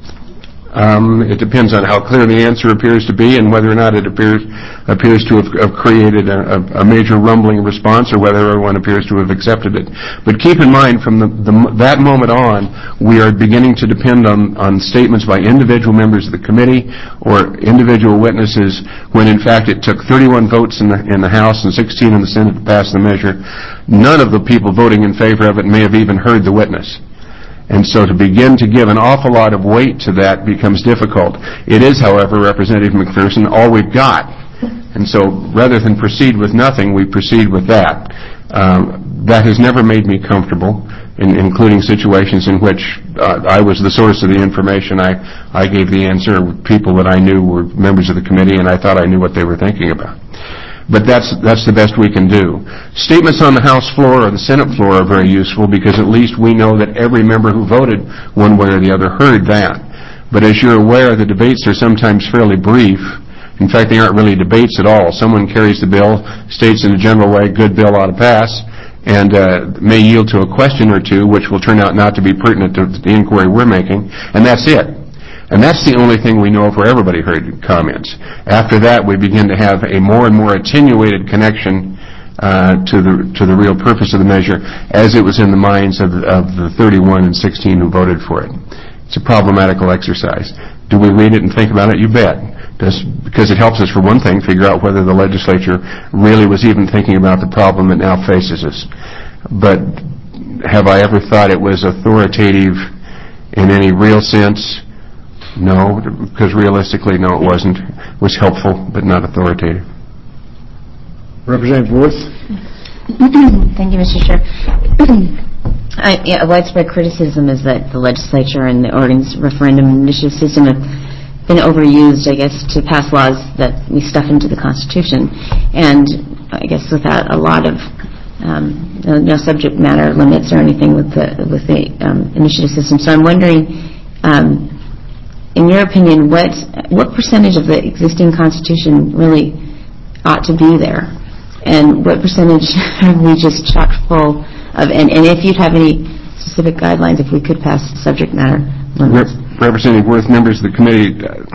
Um, it depends on how clear the answer appears to be and whether or not it appears appears to have, have created a, a major rumbling response or whether everyone appears to have accepted it. But keep in mind, from the, the, that moment on, we are beginning to depend on, on statements by individual members of the committee or individual witnesses when, in fact, it took thirty-one votes in the, in the House and sixteen in the Senate to pass the measure. None of the people voting in favor of it may have even heard the witness. And so to begin to give an awful lot of weight to that becomes difficult. It is, however, Representative McPherson, all we've got. And so rather than proceed with nothing, we proceed with that. Um, that has never made me comfortable, in, including situations in which uh, I was the source of the information. I, I gave the answer. People that I knew were members of the committee, and I thought I knew what they were thinking about. But that's that's the best we can do. Statements on the House floor or the Senate floor are very useful because at least we know that every member who voted one way or the other heard that. But as you're aware, the debates are sometimes fairly brief. In fact, they aren't really debates at all. Someone carries the bill, states in a general way, good bill ought to pass, and uh, may yield to a question or two, which will turn out not to be pertinent to the inquiry we're making, and that's it. And that's the only thing we know of where everybody heard comments. After that, we begin to have a more and more attenuated connection uh, to the to the real purpose of the measure as it was in the minds of, of the thirty-one and sixteen who voted for it. It's a problematical exercise. Do we read it and think about it? You bet. Does, because it helps us, for one thing, figure out whether the legislature really was even thinking about the problem that now faces us. But have I ever thought it was authoritative in any real sense? No, because realistically, no, it wasn't. It was helpful, but not authoritative. Representative Worth? Thank you, Mister Chair. I, yeah, widespread criticism is that the legislature and the Oregon's referendum initiative system have been overused, I guess, to pass laws that we stuff into the Constitution, and I guess without a lot of um, no, no subject matter limits or anything with the with the um, initiative system. So I'm wondering. Um, In your opinion, what what percentage of the existing Constitution really ought to be there, and what percentage are we just chock full of? And, and if you'd have any specific guidelines, if we could pass subject matter limits. Rep- Representative Worth, members of the committee,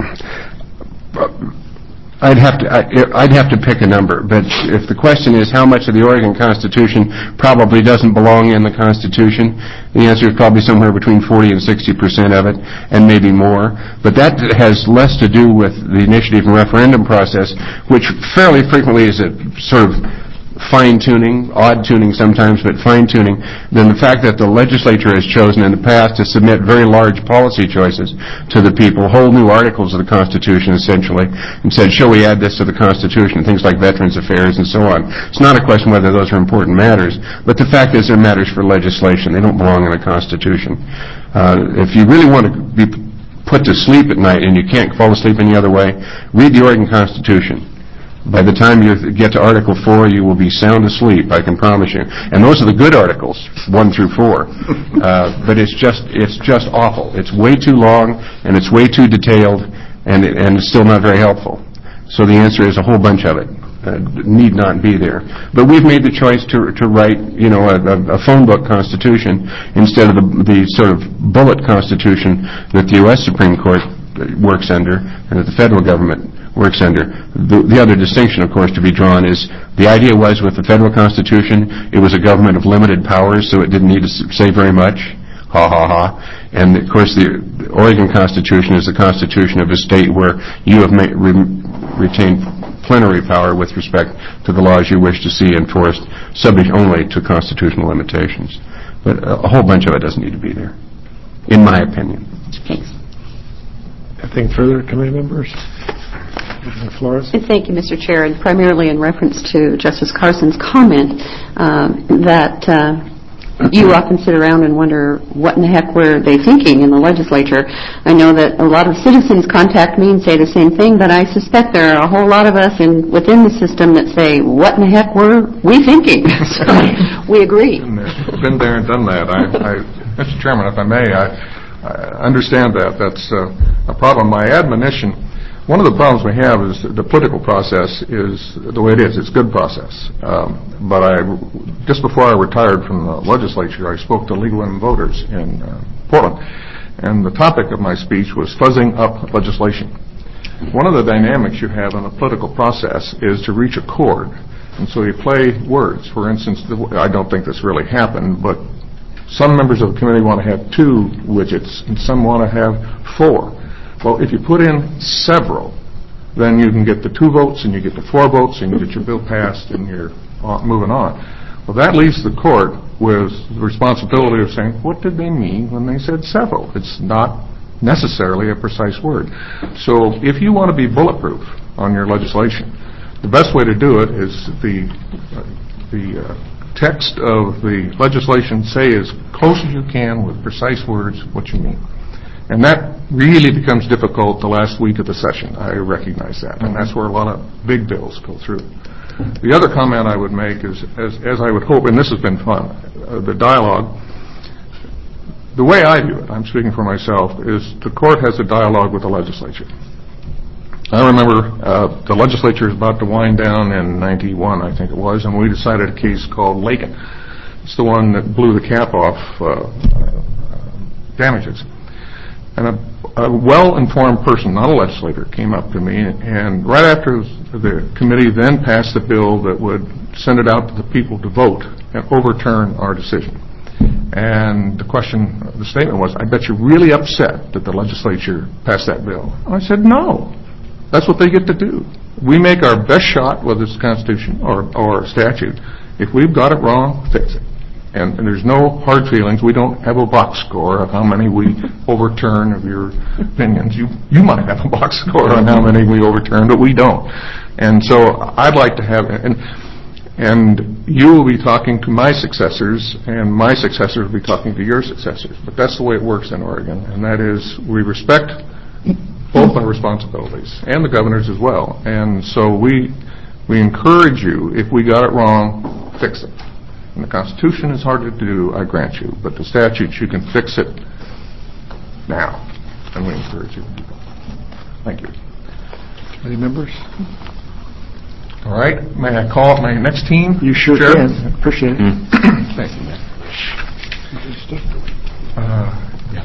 uh, I'd have to I, I'd have to pick a number. But if the question is how much of the Oregon Constitution probably doesn't belong in the Constitution, the answer is probably somewhere between forty and sixty percent of it, and maybe more. But that has less to do with the initiative and referendum process, which fairly frequently is a sort of fine-tuning, odd-tuning sometimes, but fine-tuning, than the fact that the legislature has chosen in the past to submit very large policy choices to the people, whole new articles of the Constitution, essentially, and said, shall we add this to the Constitution, things like Veterans Affairs and so on. It's not a question whether those are important matters, but the fact is they're matters for legislation. They don't belong in the Constitution. Uh, if you really want to be put to sleep at night and you can't fall asleep any other way, read the Oregon Constitution. By the time you get to Article four, you will be sound asleep, I can promise you. And those are the good articles, one through four. Uh, but it's just it's just awful. It's way too long, and it's way too detailed, and, it, and it's still not very helpful. So the answer is a whole bunch of it. Uh, need not be there. But we've made the choice to to write, you know, a, a phone book constitution instead of the, the sort of bullet constitution that the U S Supreme Court works under and that the federal government works under. The, the other distinction, of course, to be drawn is the idea was with the federal Constitution, it was a government of limited powers, so it didn't need to say very much. ha, ha, ha. And, of course, the the Oregon Constitution is the Constitution of a state where you have ma- re- retained plenary power with respect to the laws you wish to see enforced, subject only to constitutional limitations. But a a whole bunch of it doesn't need to be there, in my opinion. Thanks. Anything further, committee members? Commissioner Flores? And thank you, Mister Chair, and primarily in reference to Justice Carson's comment uh, that uh, you often sit around and wonder what in the heck were they thinking in the legislature. I know that a lot of citizens contact me and say the same thing, but I suspect there are a whole lot of us in, within the system that say, what in the heck were we thinking? So we agree. Been there, been there and done that. I, I, Mister Chairman, if I may, I, I understand that. That's uh, a problem. My admonition, one of the problems we have is the political process is the way it is. It's a good process. Um, but I, just before I retired from the legislature, I spoke to legal women voters in uh, Portland. And the topic of my speech was fuzzing up legislation. One of the dynamics you have in a political process is to reach a chord. And so you play words. For instance, the, I don't think this really happened, but some members of the committee want to have two widgets and some want to have four. Well, if you put in several, then you can get the two votes and you get the four votes and you get your bill passed and you're moving on. Well, that leaves the court with the responsibility of saying, what did they mean when they said several? It's not necessarily a precise word. So if you want to be bulletproof on your legislation, the best way to do it is the, uh, the uh, text of the legislation say as close as you can with precise words what you mean. And that really becomes difficult the last week of the session. I recognize that. And that's where a lot of big bills go through. The other comment I would make is, as, as I would hope, and this has been fun, uh, the dialogue, the way I view it, I'm speaking for myself, is the court has a dialogue with the legislature. I remember uh, the legislature is about to wind down in ninety-one, I think it was, and we decided a case called Lakin. It's the one that blew the cap off uh, uh, damages. And a, a well-informed person, not a legislator, came up to me, and right after the committee then passed a bill that would send it out to the people to vote and overturn our decision. And the question, the statement was, I bet you're really upset that the legislature passed that bill. I said, no. That's what they get to do. We make our best shot, whether it's the Constitution or, or statute. If we've got it wrong, fix it. And, and there's no hard feelings. We don't have a box score of how many we overturn of your opinions. You you might have a box score on how many we overturn, but we don't. And so I'd like to have, and and you will be talking to my successors, and my successors will be talking to your successors. But that's the way it works in Oregon, and that is we respect both our responsibilities, and the governor's as well. And so we we encourage you, if we got it wrong, fix it. And the Constitution is harder to do, I grant you, but the statutes, you can fix it now, and we encourage you to do that. Thank you. Any members? All right. May I call up my next team? You sure Chair? can. Appreciate it. Thank you, man. Uh, yeah.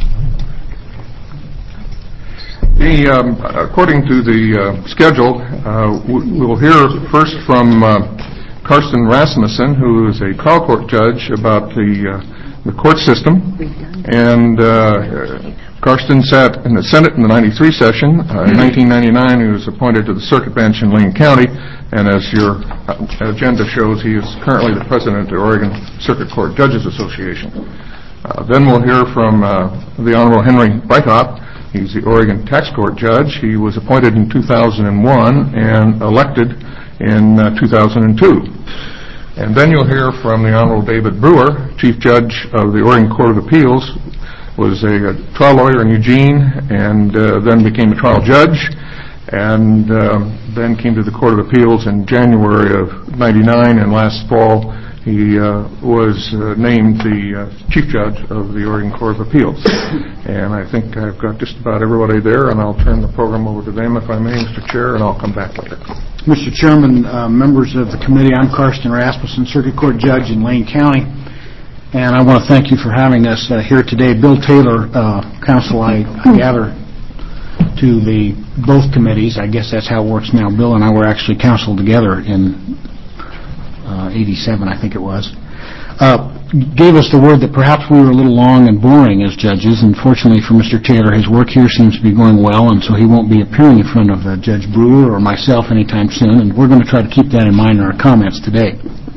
The, um, according to the uh, schedule, uh, we will hear first from uh, Karsten Rasmussen, who is a trial court judge, about the uh, the court system. And uh, Karsten sat in the Senate in the ninety-three session. Uh, in nineteen ninety-nine, he was appointed to the circuit bench in Lane County. And as your uh, agenda shows, he is currently the president of the Oregon Circuit Court Judges Association. Uh, then we'll hear from uh, the Honorable Henry Breithaupt. He's the Oregon Tax Court judge. He was appointed in two thousand one and elected in uh, two thousand two. And then you'll hear from the Honorable David Brewer, Chief Judge of the Oregon Court of Appeals, was a, a trial lawyer in Eugene, and uh, then became a trial judge, and um, then came to the Court of Appeals in January of ninety-nine, and last fall he uh, was uh, named the uh, Chief Judge of the Oregon Court of Appeals. And I think I've got just about everybody there, and I'll turn the program over to them, if I may, Mister Chair, and I'll come back later. Mister Chairman, uh, members of the committee, I'm Karsten Rasmussen, Circuit Court Judge in Lane County, and I want to thank you for having us uh, here today. Bill Taylor, uh, counsel, I, I gather, to the both committees. I guess that's how it works now. Bill and I were actually counsel together in uh, eighty-seven, I think it was. uh, gave us the word that perhaps we were a little long and boring as judges, and fortunately for Mister Taylor, his work here seems to be going well, and so he won't be appearing in front of uh, Judge Brewer or myself anytime soon, and we're going to try to keep that in mind in our comments today.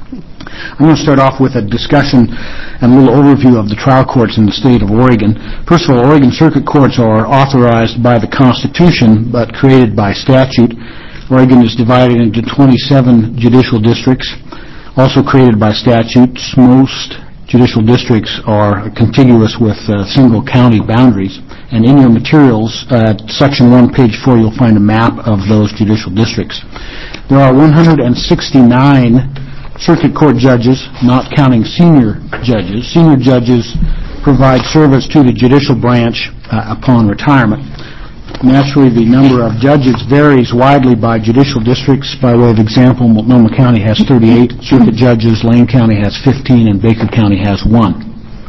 I'm going to start off with a discussion and a little overview of the trial courts in the state of Oregon. First of all, Oregon Circuit Courts are authorized by the Constitution, but created by statute. Oregon is divided into twenty-seven judicial districts, also created by statutes. Most judicial districts are contiguous with uh, single county boundaries. And in your materials, uh, Section one, page four, you'll find a map of those judicial districts. There are one hundred sixty-nine circuit court judges, not counting senior judges. Senior judges provide service to the judicial branch uh, upon retirement. Naturally, the number of judges varies widely by judicial districts. By way of example, Multnomah County has thirty-eight circuit judges, Lane County has fifteen, and Baker County has one.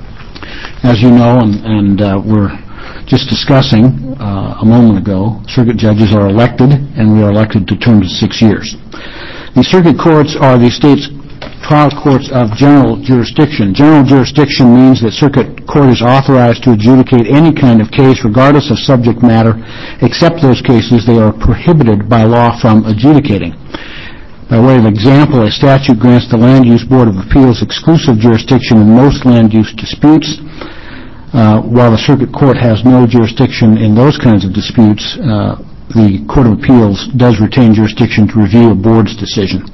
As you know, and, and uh, we're just discussing uh, a moment ago, circuit judges are elected, and we are elected to terms of six years. The circuit courts are the state's trial courts of general jurisdiction. General jurisdiction means that circuit court is authorized to adjudicate any kind of case regardless of subject matter, except those cases they are prohibited by law from adjudicating. By way of example, a statute grants the Land Use Board of Appeals exclusive jurisdiction in most land use disputes, uh, while the circuit court has no jurisdiction in those kinds of disputes. Uh, the Court of Appeals does retain jurisdiction to review a board's decision.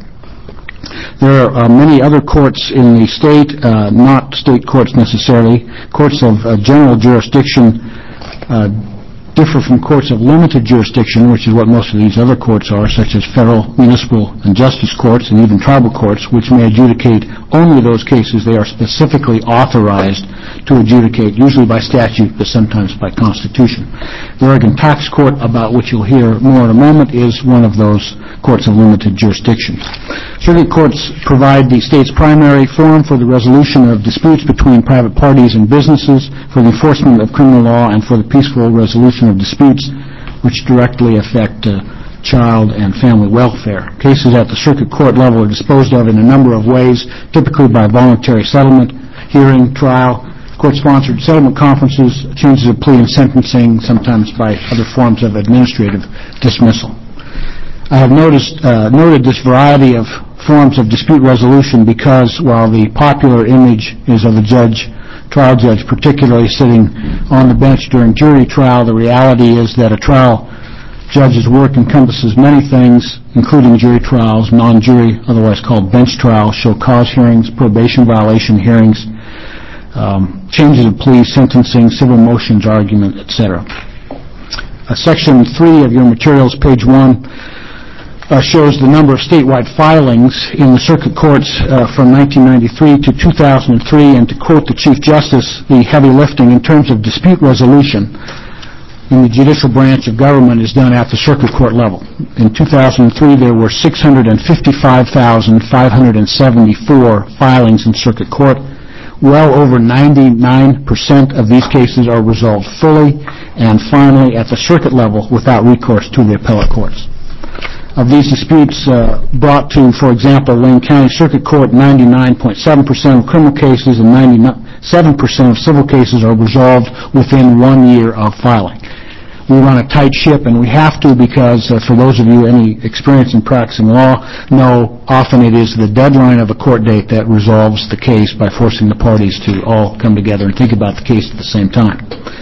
There are uh, many other courts in the state, uh, not state courts necessarily. Courts of uh, general jurisdiction uh, differ from courts of limited jurisdiction, which is what most of these other courts are, such as federal, municipal, and justice courts, and even tribal courts, which may adjudicate only those cases they are specifically authorized to adjudicate, usually by statute, but sometimes by constitution. The Oregon Tax Court, about which you'll hear more in a moment, is one of those courts of limited jurisdiction. Circuit courts provide the state's primary forum for the resolution of disputes between private parties and businesses, for the enforcement of criminal law, and for the peaceful resolution of disputes which directly affect uh, child and family welfare. Cases at the circuit court level are disposed of in a number of ways, typically by voluntary settlement, hearing, trial, court-sponsored settlement conferences, changes of plea and sentencing, sometimes by other forms of administrative dismissal. I have noticed, uh, noted this variety of forms of dispute resolution because while the popular image is of a judge, trial judge, particularly sitting on the bench during jury trial, the reality is that a trial judge's work encompasses many things, including jury trials, non-jury, otherwise called bench trials, show cause hearings, probation violation hearings, um, changes of plea, sentencing, civil motions, argument, et cetera. Uh, section three of your materials, page one, Uh, shows the number of statewide filings in the circuit courts uh, from nineteen ninety-three to two thousand three, and to quote the Chief Justice, the heavy lifting in terms of dispute resolution in the judicial branch of government is done at the circuit court level. In two thousand three, there were six hundred fifty-five thousand five hundred seventy-four filings in circuit court. Well over ninety-nine percent of these cases are resolved fully and finally at the circuit level without recourse to the appellate courts. Of these disputes uh, brought to, for example, Lane County Circuit Court, ninety-nine point seven percent of criminal cases and ninety-seven percent of civil cases are resolved within one year of filing. We run a tight ship, and we have to because, uh, for those of you any experience in practicing law, know often it is the deadline of a court date that resolves the case by forcing the parties to all come together and think about the case at the same time.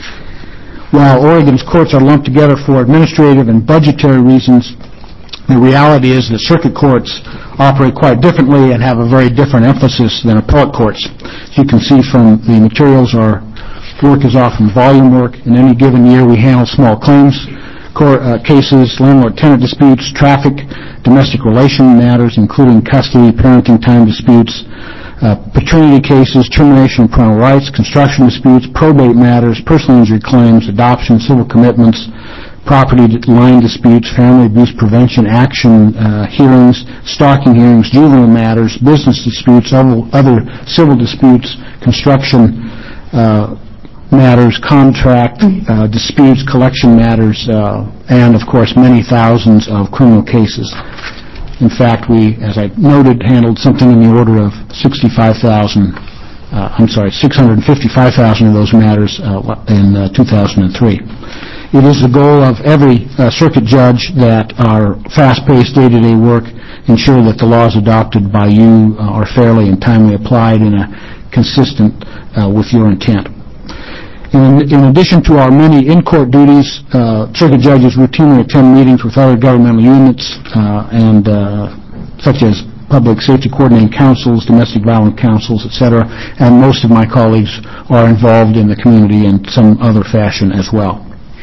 While Oregon's courts are lumped together for administrative and budgetary reasons, the reality is that circuit courts operate quite differently and have a very different emphasis than appellate courts. As you can see from the materials, our work is often volume work. In any given year, we handle small claims court, uh, cases, landlord-tenant disputes, traffic, domestic relation matters, including custody, parenting time disputes, uh, paternity cases, termination of parental rights, construction disputes, probate matters, personal injury claims, adoption, civil commitments, property line disputes, family abuse prevention action uh, hearings, stalking hearings, juvenile matters, business disputes, other civil disputes, construction uh, matters, contract uh, disputes, collection matters, uh, and, of course, many thousands of criminal cases. In fact, we, as I noted, handled something in the order of sixty-five thousand uh, I'm sorry, six hundred fifty-five thousand of those matters uh, in uh, two thousand three. It is the goal of every uh, circuit judge that our fast-paced day-to-day work ensure that the laws adopted by you uh, are fairly and timely applied and uh, consistent uh, with your intent. In, in addition to our many in-court duties, uh, circuit judges routinely attend meetings with other governmental units uh, and uh, such as public safety coordinating councils, domestic violence councils, et cetera, and most of my colleagues are involved in the community in some other fashion as well.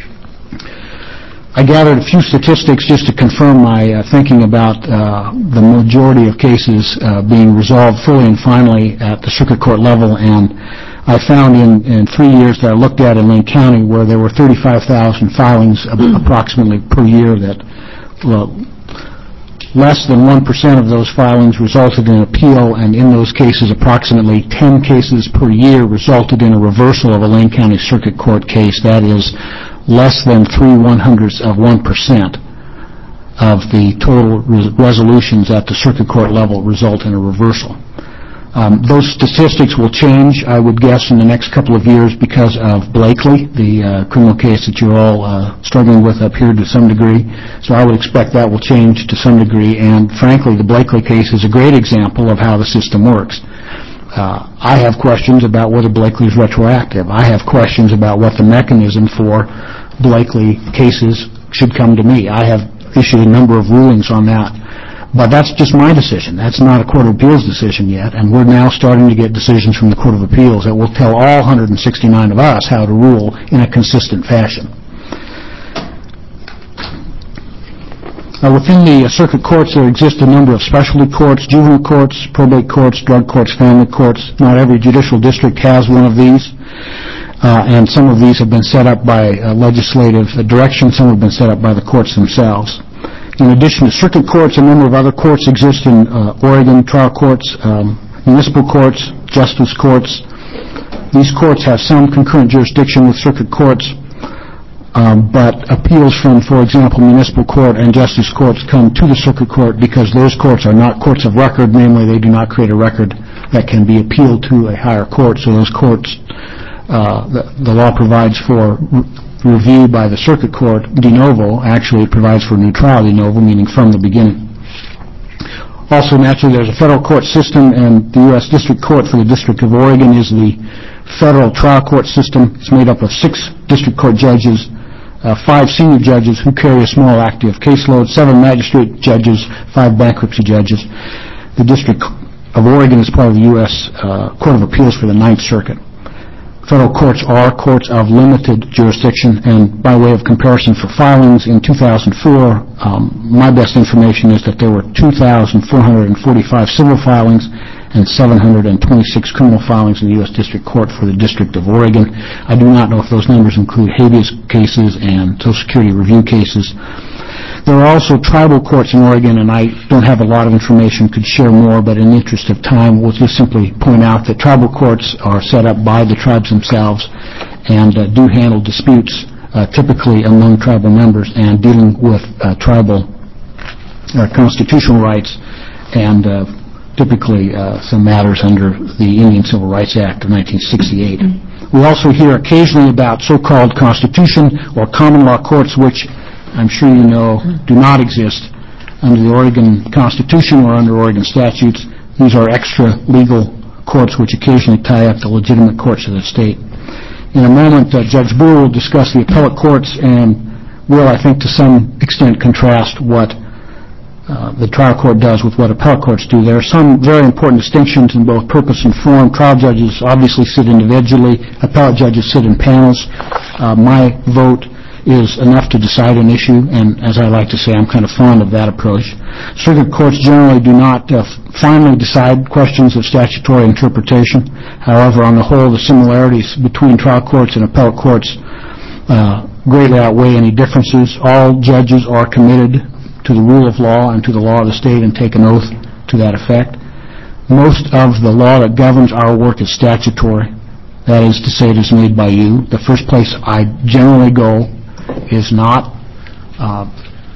I gathered a few statistics just to confirm my uh, thinking about uh, the majority of cases uh, being resolved fully and finally at the circuit court level, and I found in, in three years that I looked at in Lane County where there were thirty-five thousand filings approximately per year that well, less than one percent of those filings resulted in appeal, and in those cases approximately ten cases per year resulted in a reversal of a Lane County Circuit Court case. That is less than three one-hundredths of one percent of the total res- resolutions at the circuit court level result in a reversal. Um, those statistics will change, I would guess, in the next couple of years because of Blakely, the uh, criminal case that you're all uh, struggling with up here to some degree. So I would expect that will change to some degree, and frankly, the Blakely case is a great example of how the system works. Uh, I have questions about whether Blakely is retroactive. I have questions about what the mechanism for Blakely cases should come to me. I have issued a number of rulings on that. But that's just my decision. That's not a Court of Appeals decision yet, and we're now starting to get decisions from the Court of Appeals that will tell all one hundred sixty-nine of us how to rule in a consistent fashion. Now, within the uh, circuit courts, there exist a number of specialty courts, juvenile courts, probate courts, drug courts, family courts. Not every judicial district has one of these, uh, and some of these have been set up by uh, legislative uh, direction. Some have been set up by the courts themselves. In addition to circuit courts, a number of other courts exist in uh, Oregon, trial courts, um, municipal courts, justice courts. These courts have some concurrent jurisdiction with circuit courts. Um, but appeals from, for example, municipal court and justice courts come to the circuit court because those courts are not courts of record. Namely, they do not create a record that can be appealed to a higher court. So those courts, uh, the, the law provides for re- review by the circuit court de novo. Actually, it provides for new trial de novo, meaning from the beginning. Also, naturally, there's a federal court system, and the U S District Court for the District of Oregon is the federal trial court system. It's made up of six district court judges, Uh, five senior judges who carry a small active caseload, seven magistrate judges, five bankruptcy judges. The District of Oregon is part of the U S Uh, Court of Appeals for the Ninth Circuit. Federal courts are courts of limited jurisdiction, and by way of comparison for filings in two thousand four, um, my best information is that there were two thousand four hundred forty-five civil filings and seven hundred twenty-six criminal filings in the U S District Court for the District of Oregon. I do not know if those numbers include habeas cases and Social Security review cases. There are also tribal courts in Oregon, and I don't have a lot of information, could share more, but in the interest of time, we'll just simply point out that tribal courts are set up by the tribes themselves and uh, do handle disputes uh, typically among tribal members and dealing with uh, tribal uh, constitutional rights and uh, typically uh, some matters under the Indian Civil Rights Act of nineteen sixty-eight. Mm-hmm. We also hear occasionally about so-called constitution or common law courts, which I'm sure you know do not exist under the Oregon Constitution or under Oregon statutes. These are extra legal courts which occasionally tie up the legitimate courts of the state. In a moment, uh, Judge Brewer will discuss the appellate courts and will, I think, to some extent contrast what Uh, the trial court does with what appellate courts do. There are some very important distinctions in both purpose and form. Trial judges obviously sit individually. Appellate judges sit in panels. Uh, my vote is enough to decide an issue, and as I like to say, I'm kind of fond of that approach. Circuit courts generally do not uh, finally decide questions of statutory interpretation. However, on the whole, the similarities between trial courts and appellate courts uh, greatly outweigh any differences. All judges are committed to the rule of law and to the law of the state and take an oath to that effect. Most of the law that governs our work is statutory. That is to say, it is made by you. The first place I generally go is not uh,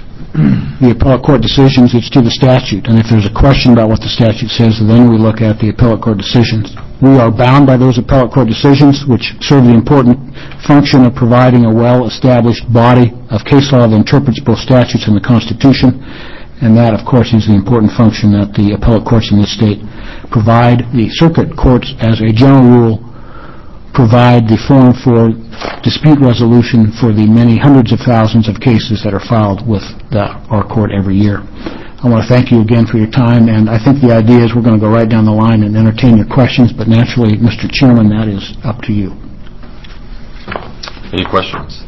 the appellate court decisions, it's to the statute. And if there's a question about what the statute says, then we look at the appellate court decisions. We are bound by those appellate court decisions, which serve the important function of providing a well-established body of case law that interprets both statutes and the Constitution. And that, of course, is the important function that the appellate courts in this state provide. The circuit courts, as a general rule, provide the forum for dispute resolution for the many hundreds of thousands of cases that are filed with the, our court every year. I want to thank you again for your time, and I think the idea is we're going to go right down the line and entertain your questions, but naturally, Mister Chairman, that is up to you. Any questions?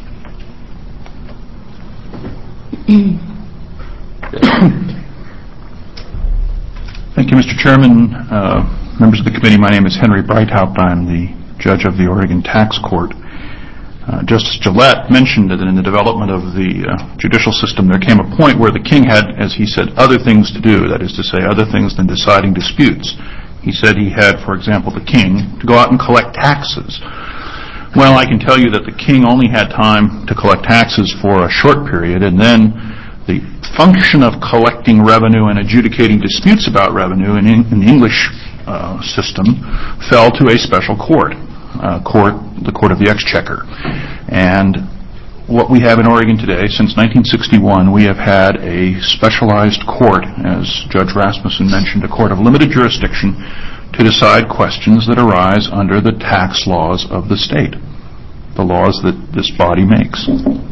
Thank you, Mister Chairman. Uh, members of the committee, my name is Henry Breithaupt. I'm the judge of the Oregon Tax Court. Uh, Justice Gillette mentioned that in the development of the uh, judicial system, there came a point where the king had, as he said, other things to do, that is to say, other things than deciding disputes. He said he had, for example, the king to go out and collect taxes. Well, I can tell you that the king only had time to collect taxes for a short period, and then the function of collecting revenue and adjudicating disputes about revenue in, in the English uh, system fell to a special court. Uh, court, the Court of the Exchequer. And what we have in Oregon today, since nineteen sixty-one, we have had a specialized court, as Judge Rasmussen mentioned, a court of limited jurisdiction to decide questions that arise under the tax laws of the state, the laws that this body makes.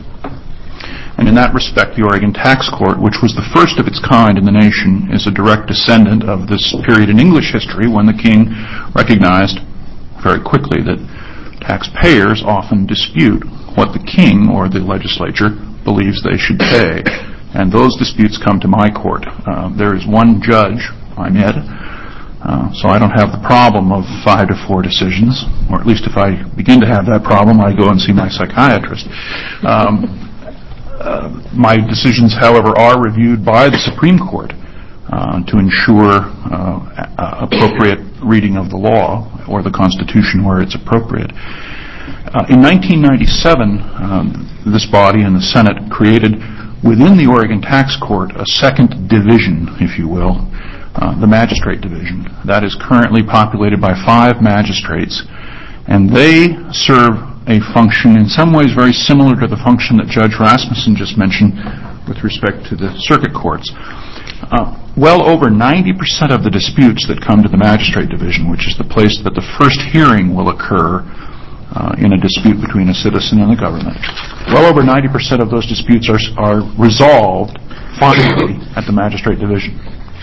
And in that respect, the Oregon Tax Court, which was the first of its kind in the nation, is a direct descendant of this period in English history when the king recognized very quickly that taxpayers often dispute what the king or the legislature believes they should pay. And those disputes come to my court. Uh, there is one judge, I'm Ed, uh, so I don't have the problem of five to four decisions, or at least if I begin to have that problem, I go and see my psychiatrist. Um, uh, my decisions, however, are reviewed by the Supreme Court uh, to ensure uh, appropriate reading of the law or the Constitution where it's appropriate. Uh, in nineteen ninety-seven, um, this body and the Senate created within the Oregon Tax Court a second division, if you will, uh, the Magistrate Division. That is currently populated by five magistrates, and they serve a function in some ways very similar to the function that Judge Rasmussen just mentioned with respect to the circuit courts. Uh, well over ninety percent of the disputes that come to the Magistrate Division, which is the place that the first hearing will occur uh, in a dispute between a citizen and the government, well over ninety percent of those disputes are, are resolved finally at the Magistrate Division.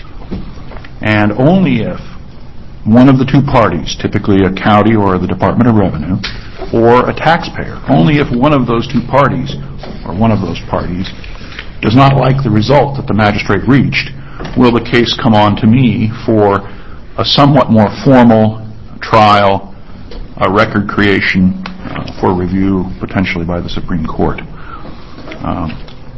And only if one of the two parties, typically a county or the Department of Revenue, or a taxpayer, only if one of those two parties, or one of those parties, does not like the result that the magistrate reached, will the case come on to me for a somewhat more formal trial, a record creation uh, for review potentially by the Supreme Court. Um,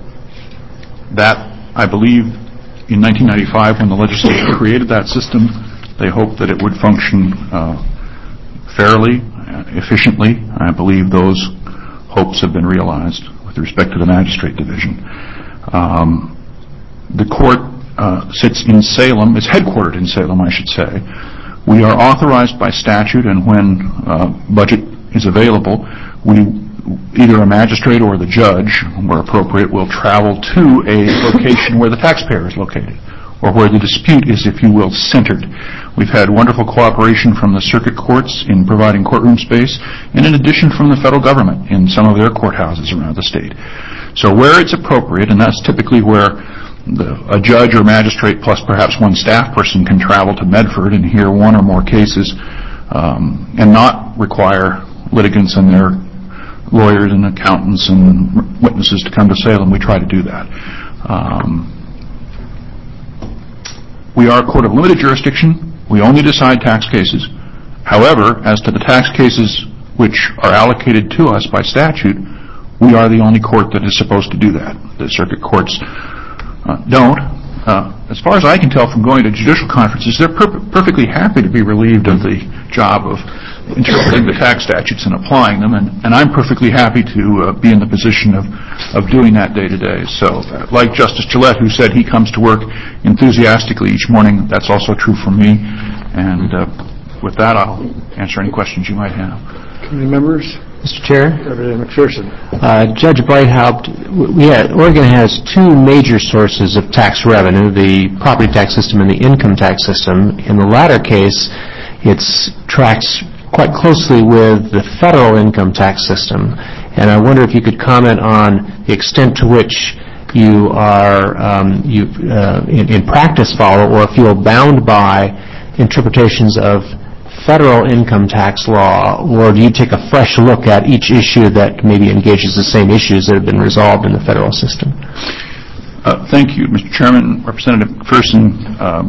that, I believe, in nineteen ninety-five when the legislature created that system, they hoped that it would function uh, fairly, uh, efficiently. I believe those hopes have been realized with respect to the Magistrate Division. Um, the court uh, sits in Salem, is headquartered in Salem, I should say. We are authorized by statute, and when uh, budget is available, we, either a magistrate or the judge, where appropriate, will travel to a location where the taxpayer is located, or where the dispute is, if you will, centered. We've had wonderful cooperation from the circuit courts in providing courtroom space, and in addition from the federal government in some of their courthouses around the state. So where it's appropriate, and that's typically where the, a judge or magistrate plus perhaps one staff person can travel to Medford and hear one or more cases um, and not require litigants and their lawyers and accountants and witnesses to come to Salem, we try to do that. Um, we are a court of limited jurisdiction. We only decide tax cases. However, as to the tax cases which are allocated to us by statute, we are the only court that is supposed to do that. The circuit courts uh, don't. Uh, as far as I can tell from going to judicial conferences, they're per- perfectly happy to be relieved of the job of interpreting the tax statutes and applying them, and, and I'm perfectly happy to uh, be in the position of, of doing that day to day. So, uh, like Justice Gillette, who said he comes to work enthusiastically each morning, that's also true for me, and uh, with that, I'll answer any questions you might have. Committee members? Mister Chair? Representative McPherson. Uh, Judge Breithaupt, we had, Oregon has two major sources of tax revenue, the property tax system and the income tax system. In the latter case, it tracks quite closely with the federal income tax system. And I wonder if you could comment on the extent to which you are, um, you, uh, in, in practice follow, or if you are bound by interpretations of federal income tax law, or do you take a fresh look at each issue that maybe engages the same issues that have been resolved in the federal system? Uh, thank you, Mister Chairman. Representative McPherson, um,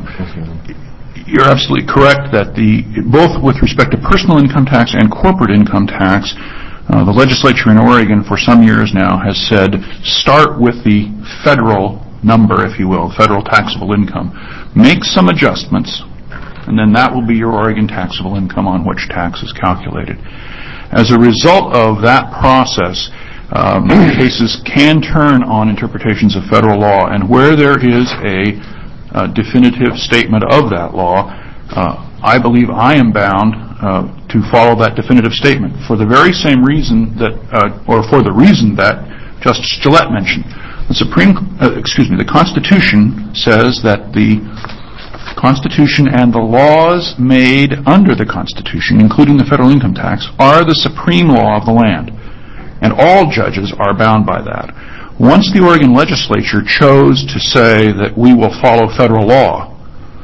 you're absolutely correct that the both with respect to personal income tax and corporate income tax, uh, the legislature in Oregon for some years now has said start with the federal number, if you will, federal taxable income. Make some adjustments, and then that will be your Oregon taxable income on which tax is calculated. As a result of that process, um, cases can turn on interpretations of federal law, and where there is a, a definitive statement of that law, uh, I believe I am bound uh, to follow that definitive statement for the very same reason that, uh, or for the reason that Justice Gillette mentioned. The Supreme, uh, excuse me, the Constitution says that the Constitution and the laws made under the Constitution, including the federal income tax, are the supreme law of the land. And all judges are bound by that. Once the Oregon legislature chose to say that we will follow federal law,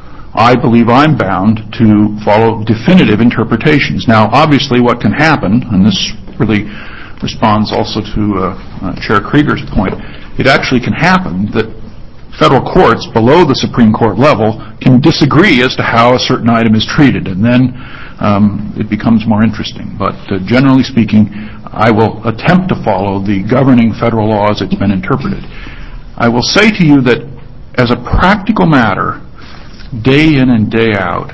I believe I'm bound to follow definitive interpretations. Now, obviously what can happen, and this really responds also to uh, uh, Chair Krieger's point, it actually can happen that federal courts below the Supreme Court level can disagree as to how a certain item is treated, and then um, it becomes more interesting. But uh, generally speaking, I will attempt to follow the governing federal law as it's been interpreted. I will say to you that as a practical matter, day in and day out,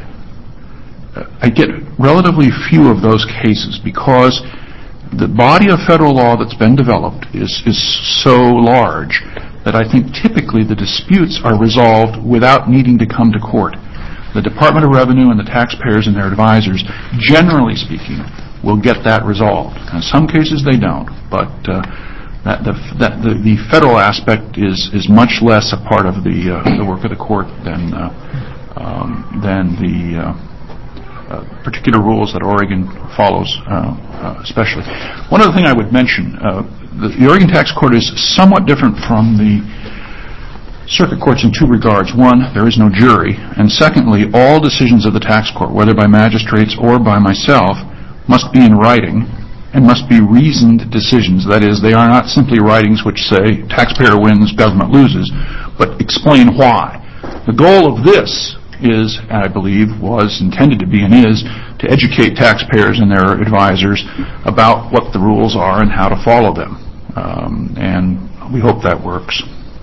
uh, I get relatively few of those cases because the body of federal law that's been developed is, is so large that I think typically the disputes are resolved without needing to come to court. The Department of Revenue and the taxpayers and their advisors, generally speaking, will get that resolved. In some cases they don't, but uh, that, the, that the, the federal aspect is, is much less a part of the, uh, the work of the court than, uh, um, than the uh, uh, particular rules that Oregon follows, uh, uh, especially. One other thing I would mention, uh, The, the Oregon Tax Court is somewhat different from the circuit courts in two regards. One, there is no jury, and secondly, all decisions of the tax court, whether by magistrates or by myself, must be in writing and must be reasoned decisions. That is, they are not simply writings which say taxpayer wins, government loses, but explain why. The goal of this is, I believe, was intended to be and is, to educate taxpayers and their advisors about what the rules are and how to follow them. Um, and we hope that works.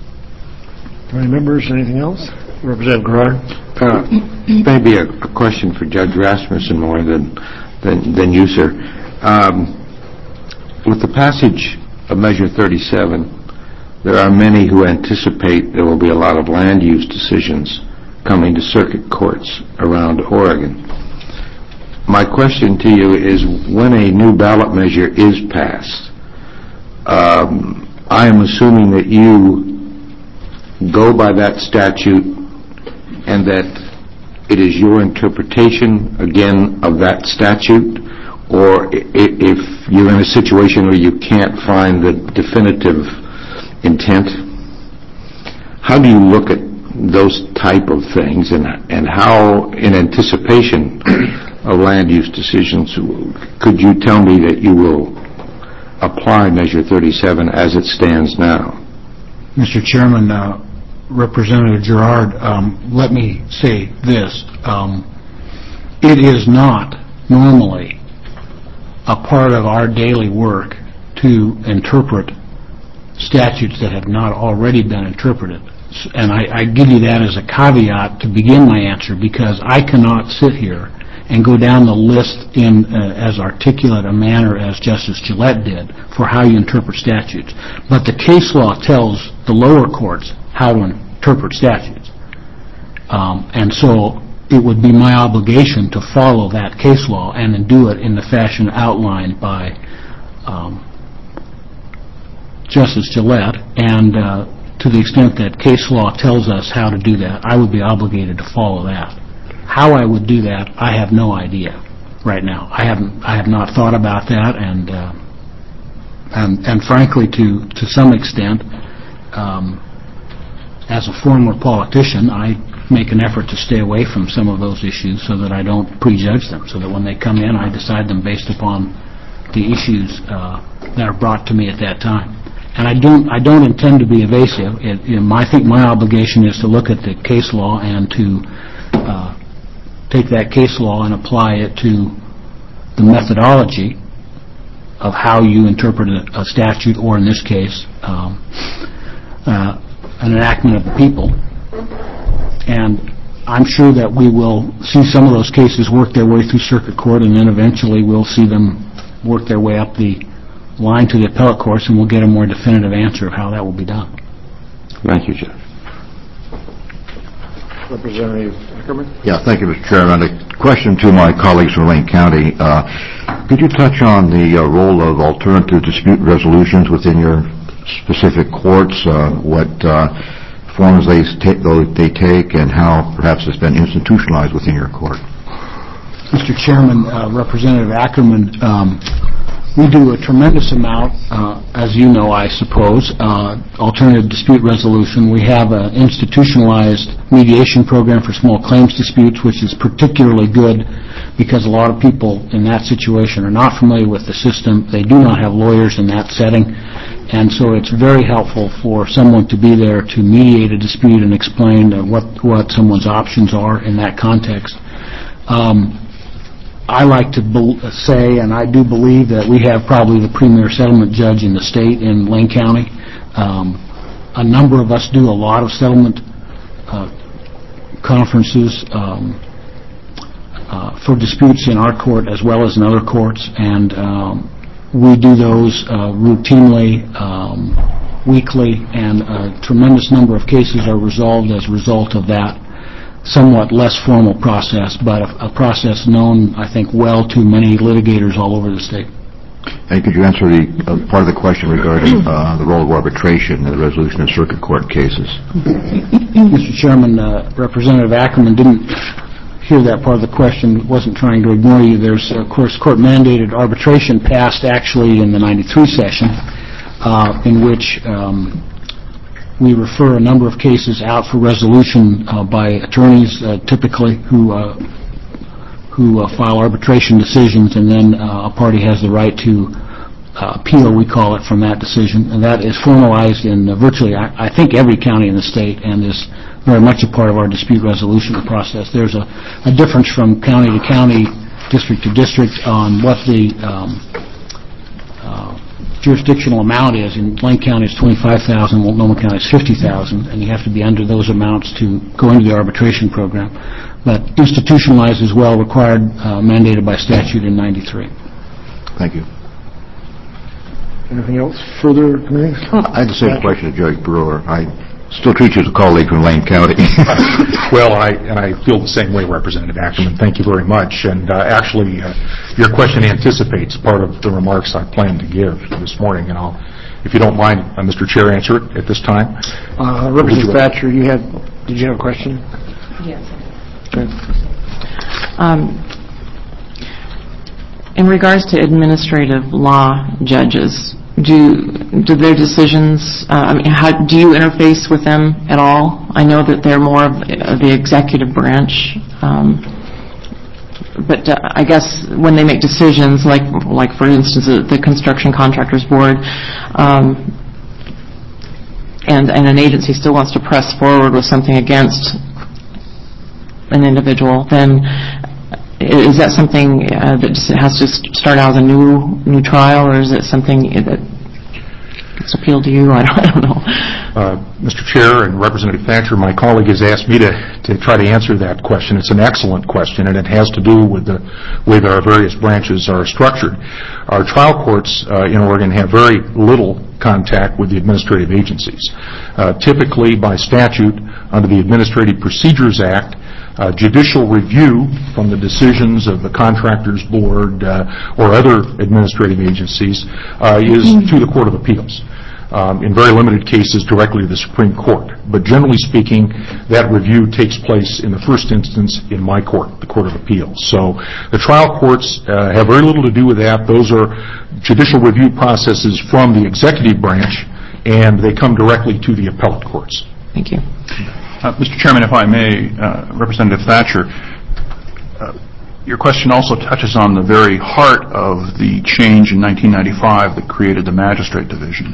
Any members, anything else? Representative Gerard? Uh, maybe a, a question for Judge Rasmussen more than, than, than you, sir. Um, with the passage of Measure thirty-seven, there are many who anticipate there will be a lot of land use decisions coming to circuit courts around Oregon. My question to you is, when a new ballot measure is passed, um, I am assuming that you go by that statute and that it is your interpretation, again, of that statute, or if you're in a situation where you can't find the definitive intent, how do you look at those type of things, and and how, in anticipation of land use decisions, could you tell me that you will apply Measure thirty-seven as it stands now? Mister Chairman, uh, Representative Gerard, um, let me say this. Um, it is not normally a part of our daily work to interpret statutes that have not already been interpreted. And I, I give you that as a caveat to begin my answer, because I cannot sit here and go down the list in uh, as articulate a manner as Justice Gillette did for how you interpret statutes. But the case law tells the lower courts how to interpret statutes. Um, and so it would be my obligation to follow that case law and then do it in the fashion outlined by um, Justice Gillette, and uh, to the extent that case law tells us how to do that, I would be obligated to follow that. How I would do that, I have no idea right now. I haven't, I have not thought about that, and uh, and, and frankly, to to some extent, um, as a former politician, I make an effort to stay away from some of those issues so that I don't prejudge them, so that when they come in, I decide them based upon the issues uh, that are brought to me at that time. And I don't, I don't intend to be evasive. It, you know, I think my obligation is to look at the case law and to uh, take that case law and apply it to the methodology of how you interpret a, a statute, or in this case, um, uh, an enactment of the people. And I'm sure that we will see some of those cases work their way through circuit court, and then eventually we'll see them work their way up the line to the appellate courts, and we'll get a more definitive answer of how that will be done. Thank you, Jeff. Representative Ackerman? Yeah, thank you, Mister Chairman. A question to my colleagues from Lane County. Uh, could you touch on the uh, role of alternative dispute resolutions within your specific courts, uh, what uh, forms they, ta- they take, and how perhaps it's been institutionalized within your court? Mister Chairman, uh, Representative Ackerman, um, we do a tremendous amount, uh, as you know, I suppose, uh, alternative dispute resolution. We have an institutionalized mediation program for small claims disputes, which is particularly good because a lot of people in that situation are not familiar with the system. They do not have lawyers in that setting, and so it's very helpful for someone to be there to mediate a dispute and explain uh, what, what someone's options are in that context. Um, I like to be- say, and I do believe, that we have probably the premier settlement judge in the state in Lane County. Um, a number of us do a lot of settlement uh, conferences um, uh, for disputes in our court as well as in other courts, and um, we do those uh, routinely, um, weekly, and a tremendous number of cases are resolved as a result of that somewhat less formal process, but a, a process known, I think, well to many litigators all over the state. And could you answer the uh, part of the question regarding uh, the role of arbitration in the resolution of circuit court cases? Mister Chairman, uh, Representative Ackerman didn't hear that part of the question, wasn't trying to ignore you. There's, of course, court-mandated arbitration passed actually in the ninety-three session, uh, in which um, we refer a number of cases out for resolution uh, by attorneys, uh, typically, who uh, who uh, file arbitration decisions, and then uh, a party has the right to uh, appeal, we call it, from that decision. And that is formalized in uh, virtually, I, I think, every county in the state, and is very much a part of our dispute resolution process. There's a, a difference from county to county, district to district, on what the um, uh, jurisdictional amount is. In Lane County it's twenty-five thousand dollars, Multnomah County it's fifty thousand dollars, and you have to be under those amounts to go into the arbitration program. But institutionalized as well, required, uh, mandated by statute in ninety-three. Thank you. Anything else further, committee? I had the same question to Judge Brewer. I still treat you as a colleague from Lane County. Well, I and I feel the same way, Representative Ackerman. Thank you very much. And uh, actually, uh, your question anticipates part of the remarks I plan to give this morning, and I'll, if you don't mind, uh, Mister Chair, answer it at this time. Uh, Representative Thatcher, you had, did you have a question? Yes. Okay. Um, in regards to administrative law judges, do do their decisions, uh, I mean, how do you interface with them at all? I know that they're more of the executive branch, um, but uh, I guess when they make decisions, like like for instance the Construction Contractors Board, um, and and an agency still wants to press forward with something against an individual, then is that something uh, that just has to start out as a new new trial, or is it something that gets appealed to you? I don't, I don't know. Uh, Mister Chair and Representative Thatcher, my colleague has asked me to, to try to answer that question. It's an excellent question, and it has to do with the way that our various branches are structured. Our trial courts uh, in Oregon have very little contact with the administrative agencies. Uh, typically, by statute, under the Administrative Procedures Act, Uh, Judicial review from the decisions of the Contractors Board uh, or other administrative agencies uh, is to the Court of Appeals. Um, in very limited cases, directly to the Supreme Court. But generally speaking, that review takes place in the first instance in my court, the Court of Appeals. So the trial courts uh, have very little to do with that. Those are judicial review processes from the executive branch, and they come directly to the appellate courts. Thank you. Uh, Mister Chairman, if I may, uh, Representative Thatcher, uh, your question also touches on the very heart of the change in nineteen ninety-five that created the Magistrate Division.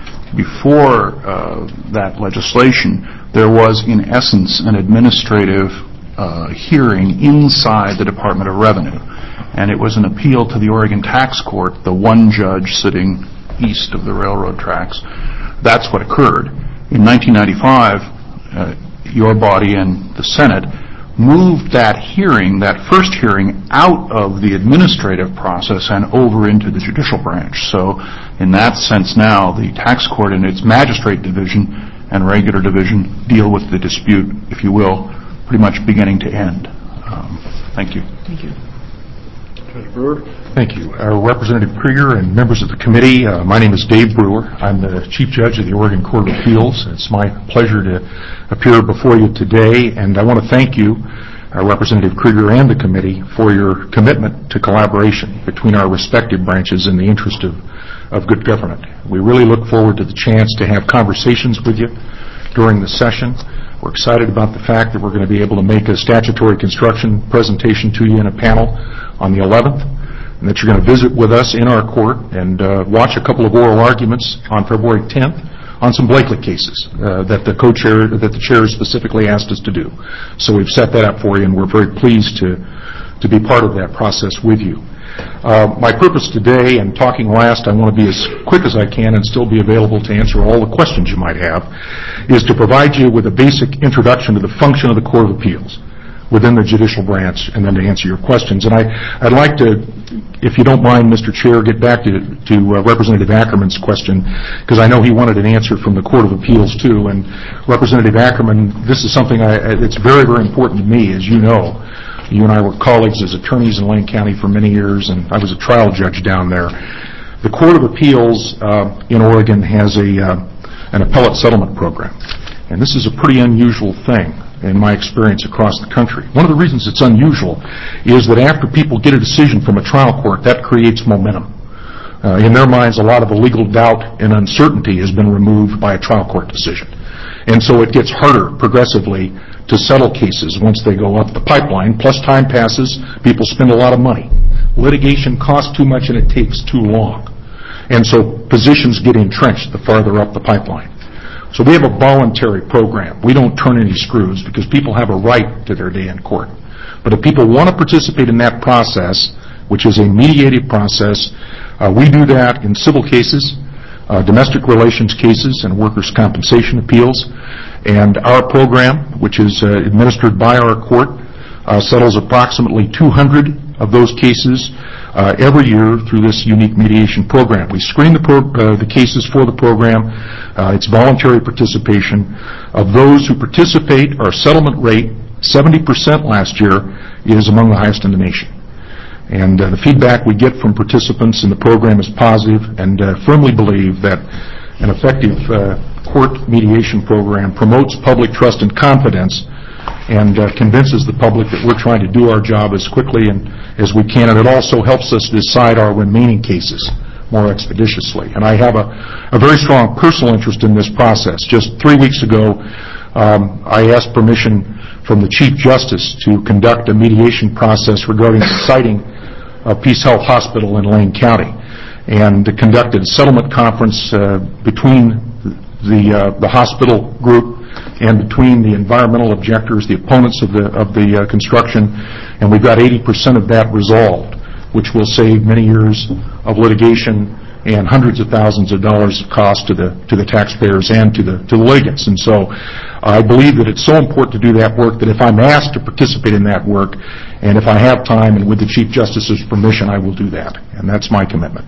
Before uh, that legislation, there was, in essence, an administrative uh, hearing inside the Department of Revenue. And it was an appeal to the Oregon Tax Court, the one judge sitting east of the railroad tracks. That's what occurred. In nineteen ninety-five, uh, your body and the Senate moved that hearing, that first hearing, out of the administrative process and over into the judicial branch. So in that sense now, the tax court and its magistrate division and regular division deal with the dispute, if you will, pretty much beginning to end. Um, thank you. Thank you. Judge Brewer. Thank you. Uh, Representative Krieger and members of the committee, uh, my name is Dave Brewer. I'm the Chief Judge of the Oregon Court of Appeals. It's my pleasure to appear before you today, and I want to thank you, uh, Representative Krieger and the committee, for your commitment to collaboration between our respective branches in the interest of, of good government. We really look forward to the chance to have conversations with you during the session. We're excited about the fact that we're going to be able to make a statutory construction presentation to you in a panel on the eleventh, and that you're going to visit with us in our court and uh, watch a couple of oral arguments on February tenth on some Blakely cases uh, that the co-chair, that the chair specifically asked us to do. So we've set that up for you, and we're very pleased to, to be part of that process with you. Uh, my purpose today, and talking last, I want to be as quick as I can and still be available to answer all the questions you might have, is to provide you with a basic introduction to the function of the Court of Appeals within the judicial branch, and then to answer your questions. And I, I'd like to, if you don't mind, Mister Chair, get back to, to uh, Representative Ackerman's question, because I know he wanted an answer from the Court of Appeals, too. And Representative Ackerman, this is something I, it's very, very important to me, as you know. You and I were colleagues as attorneys in Lane County for many years, and I was a trial judge down there. The Court of Appeals uh, in Oregon has a uh, an appellate settlement program, and this is a pretty unusual thing in my experience across the country. One of the reasons it's unusual is that after people get a decision from a trial court, that creates momentum. Uh, in their minds, a lot of the legal doubt and uncertainty has been removed by a trial court decision. And so it gets harder progressively to settle cases once they go up the pipeline. Plus time passes, people spend a lot of money. Litigation costs too much and it takes too long. And so positions get entrenched the farther up the pipeline. So we have a voluntary program. We don't turn any screws because people have a right to their day in court. But if people want to participate in that process, which is a mediated process, uh, we do that in civil cases, uh, domestic relations cases, and workers' compensation appeals. And our program, which is uh, administered by our court, uh, settles approximately two hundred of those cases uh, every year through this unique mediation program. We screen the, pro- uh, the cases for the program. Uh, it's voluntary participation. Of those who participate, our settlement rate, seventy percent last year, is among the highest in the nation. And uh, the feedback we get from participants in the program is positive, and uh, firmly believe that an effective uh, court mediation program promotes public trust and confidence and uh, convinces the public that we're trying to do our job as quickly and as we can, and it also helps us decide our remaining cases more expeditiously. And I have a, a very strong personal interest in this process. Just three weeks ago, um, I asked permission from the Chief Justice to conduct a mediation process regarding the siting of Peace Health Hospital in Lane County, and conducted a settlement conference uh, between the uh, the hospital group and between the environmental objectors, the opponents of the of the uh, construction, and we've got eighty percent of that resolved, which will save many years of litigation and hundreds of thousands of dollars of cost to the to the taxpayers and to the to the litigants. And so I believe that it's so important to do that work that if I'm asked to participate in that work, and if I have time and with the Chief Justice's permission, I will do that. And that's my commitment.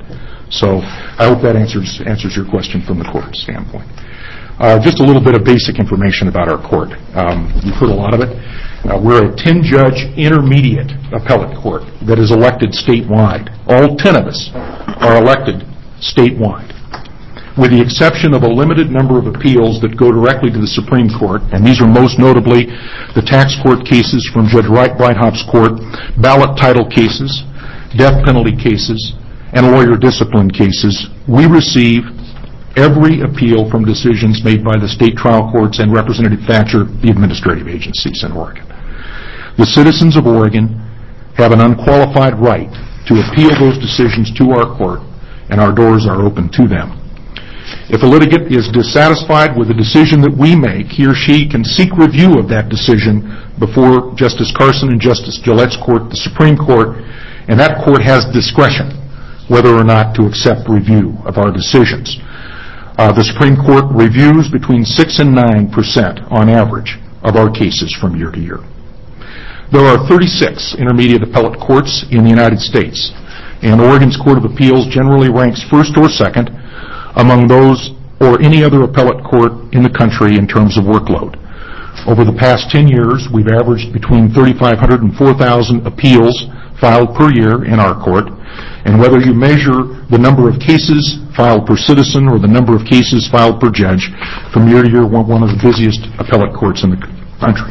So I hope that answers answers your question from the court standpoint. Uh, just a little bit of basic information about our court. Um, you've heard a lot of it. Uh, we're a ten-judge intermediate appellate court that is elected statewide. All ten of us are elected statewide, with the exception of a limited number of appeals that go directly to the Supreme Court, and these are most notably the tax court cases from Judge Wright Breithaupt court, ballot title cases, death penalty cases, and lawyer discipline cases. We receive every appeal from decisions made by the state trial courts and Representative Thatcher, the administrative agencies in Oregon. The citizens of Oregon have an unqualified right to appeal those decisions to our court, and our doors are open to them. If a litigant is dissatisfied with the decision that we make, he or she can seek review of that decision before Justice Carson and Justice Gillette's court, the Supreme Court, and that court has discretion whether or not to accept review of our decisions. Uh, the Supreme Court reviews between six and nine percent on average of our cases from year to year. There are thirty-six intermediate appellate courts in the United States, and Oregon's Court of Appeals generally ranks first or second among those or any other appellate court in the country in terms of workload. Over the past ten years, we've averaged between thirty-five hundred and four thousand appeals filed per year in our court, and whether you measure the number of cases filed per citizen or the number of cases filed per judge, from year to year we're one of the busiest appellate courts in the country.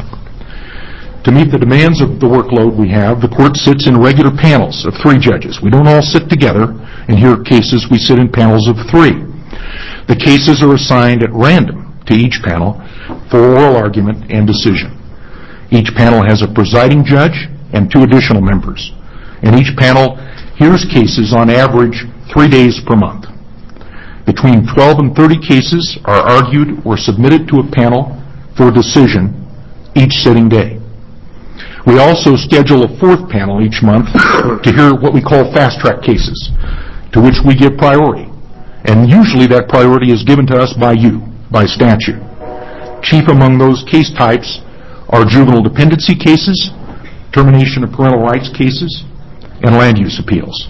To meet the demands of the workload we have, the court sits in regular panels of three judges. We don't all sit together and hear cases. We sit in panels of three. The cases are assigned at random to each panel for oral argument and decision. Each panel has a presiding judge and two additional members, and each panel hears cases on average three days per month. Between twelve and thirty cases are argued or submitted to a panel for decision each sitting day. We also schedule a fourth panel each month to hear what we call fast-track cases, to which we give priority. And usually that priority is given to us by you, by statute. Chief among those case types are juvenile dependency cases, termination of parental rights cases, and land use appeals.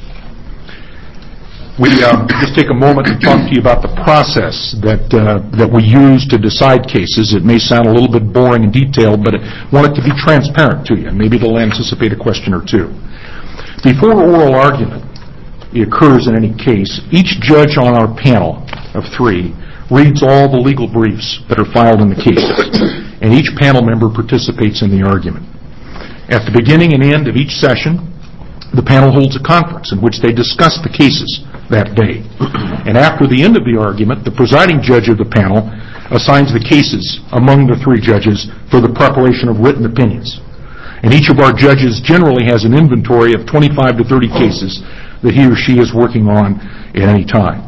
We uh, just take a moment to talk to you about the process that uh, that we use to decide cases. It may sound a little bit boring and detailed, but I want it to be transparent to you, and maybe it'll anticipate a question or two. Before oral argument occurs in any case, each judge on our panel of three reads all the legal briefs that are filed in the cases, and each panel member participates in the argument. At the beginning and end of each session, the panel holds a conference in which they discuss the cases that day. And after the end of the argument, the presiding judge of the panel assigns the cases among the three judges for the preparation of written opinions. And each of our judges generally has an inventory of twenty-five to thirty cases that he or she is working on at any time.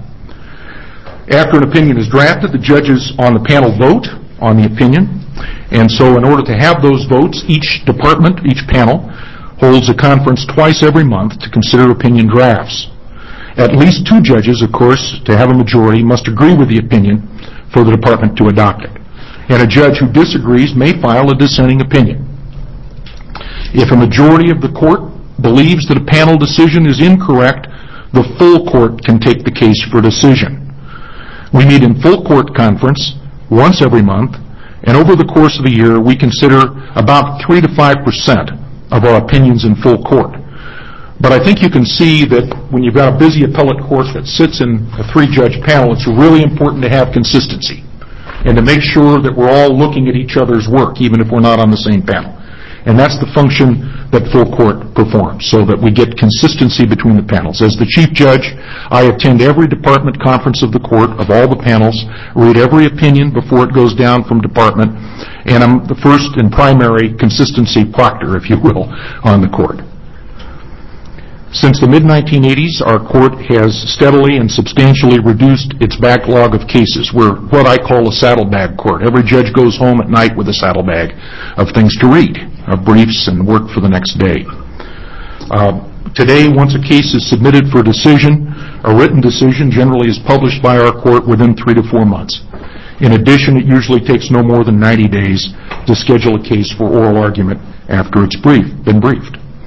After an opinion is drafted, the judges on the panel vote on the opinion. And so in order to have those votes, each department, each panel, holds a conference twice every month to consider opinion drafts. At least two judges, of course, to have a majority, must agree with the opinion for the department to adopt it. And a judge who disagrees may file a dissenting opinion. If a majority of the court believes that a panel decision is incorrect, the full court can take the case for decision. We meet in full court conference once every month, and over the course of the year, we consider about three to five percent of our opinions in full court. But I think you can see that when you've got a busy appellate court that sits in a three-judge panel, it's really important to have consistency and to make sure that we're all looking at each other's work, even if we're not on the same panel. And that's the function that full court performs, so that we get consistency between the panels. As the chief judge, I attend every department conference of the court, of all the panels, read every opinion before it goes down from department, and I'm the first and primary consistency proctor, if you will, on the court. Since the mid nineteen eighties, our court has steadily and substantially reduced its backlog of cases. We're what I call a saddlebag court. Every judge goes home at night with a saddlebag of things to read, of briefs and work for the next day. Uh, today, once a case is submitted for decision, a written decision generally is published by our court within three to four months. In addition, it usually takes no more than ninety days to schedule a case for oral argument after it's briefed, been briefed.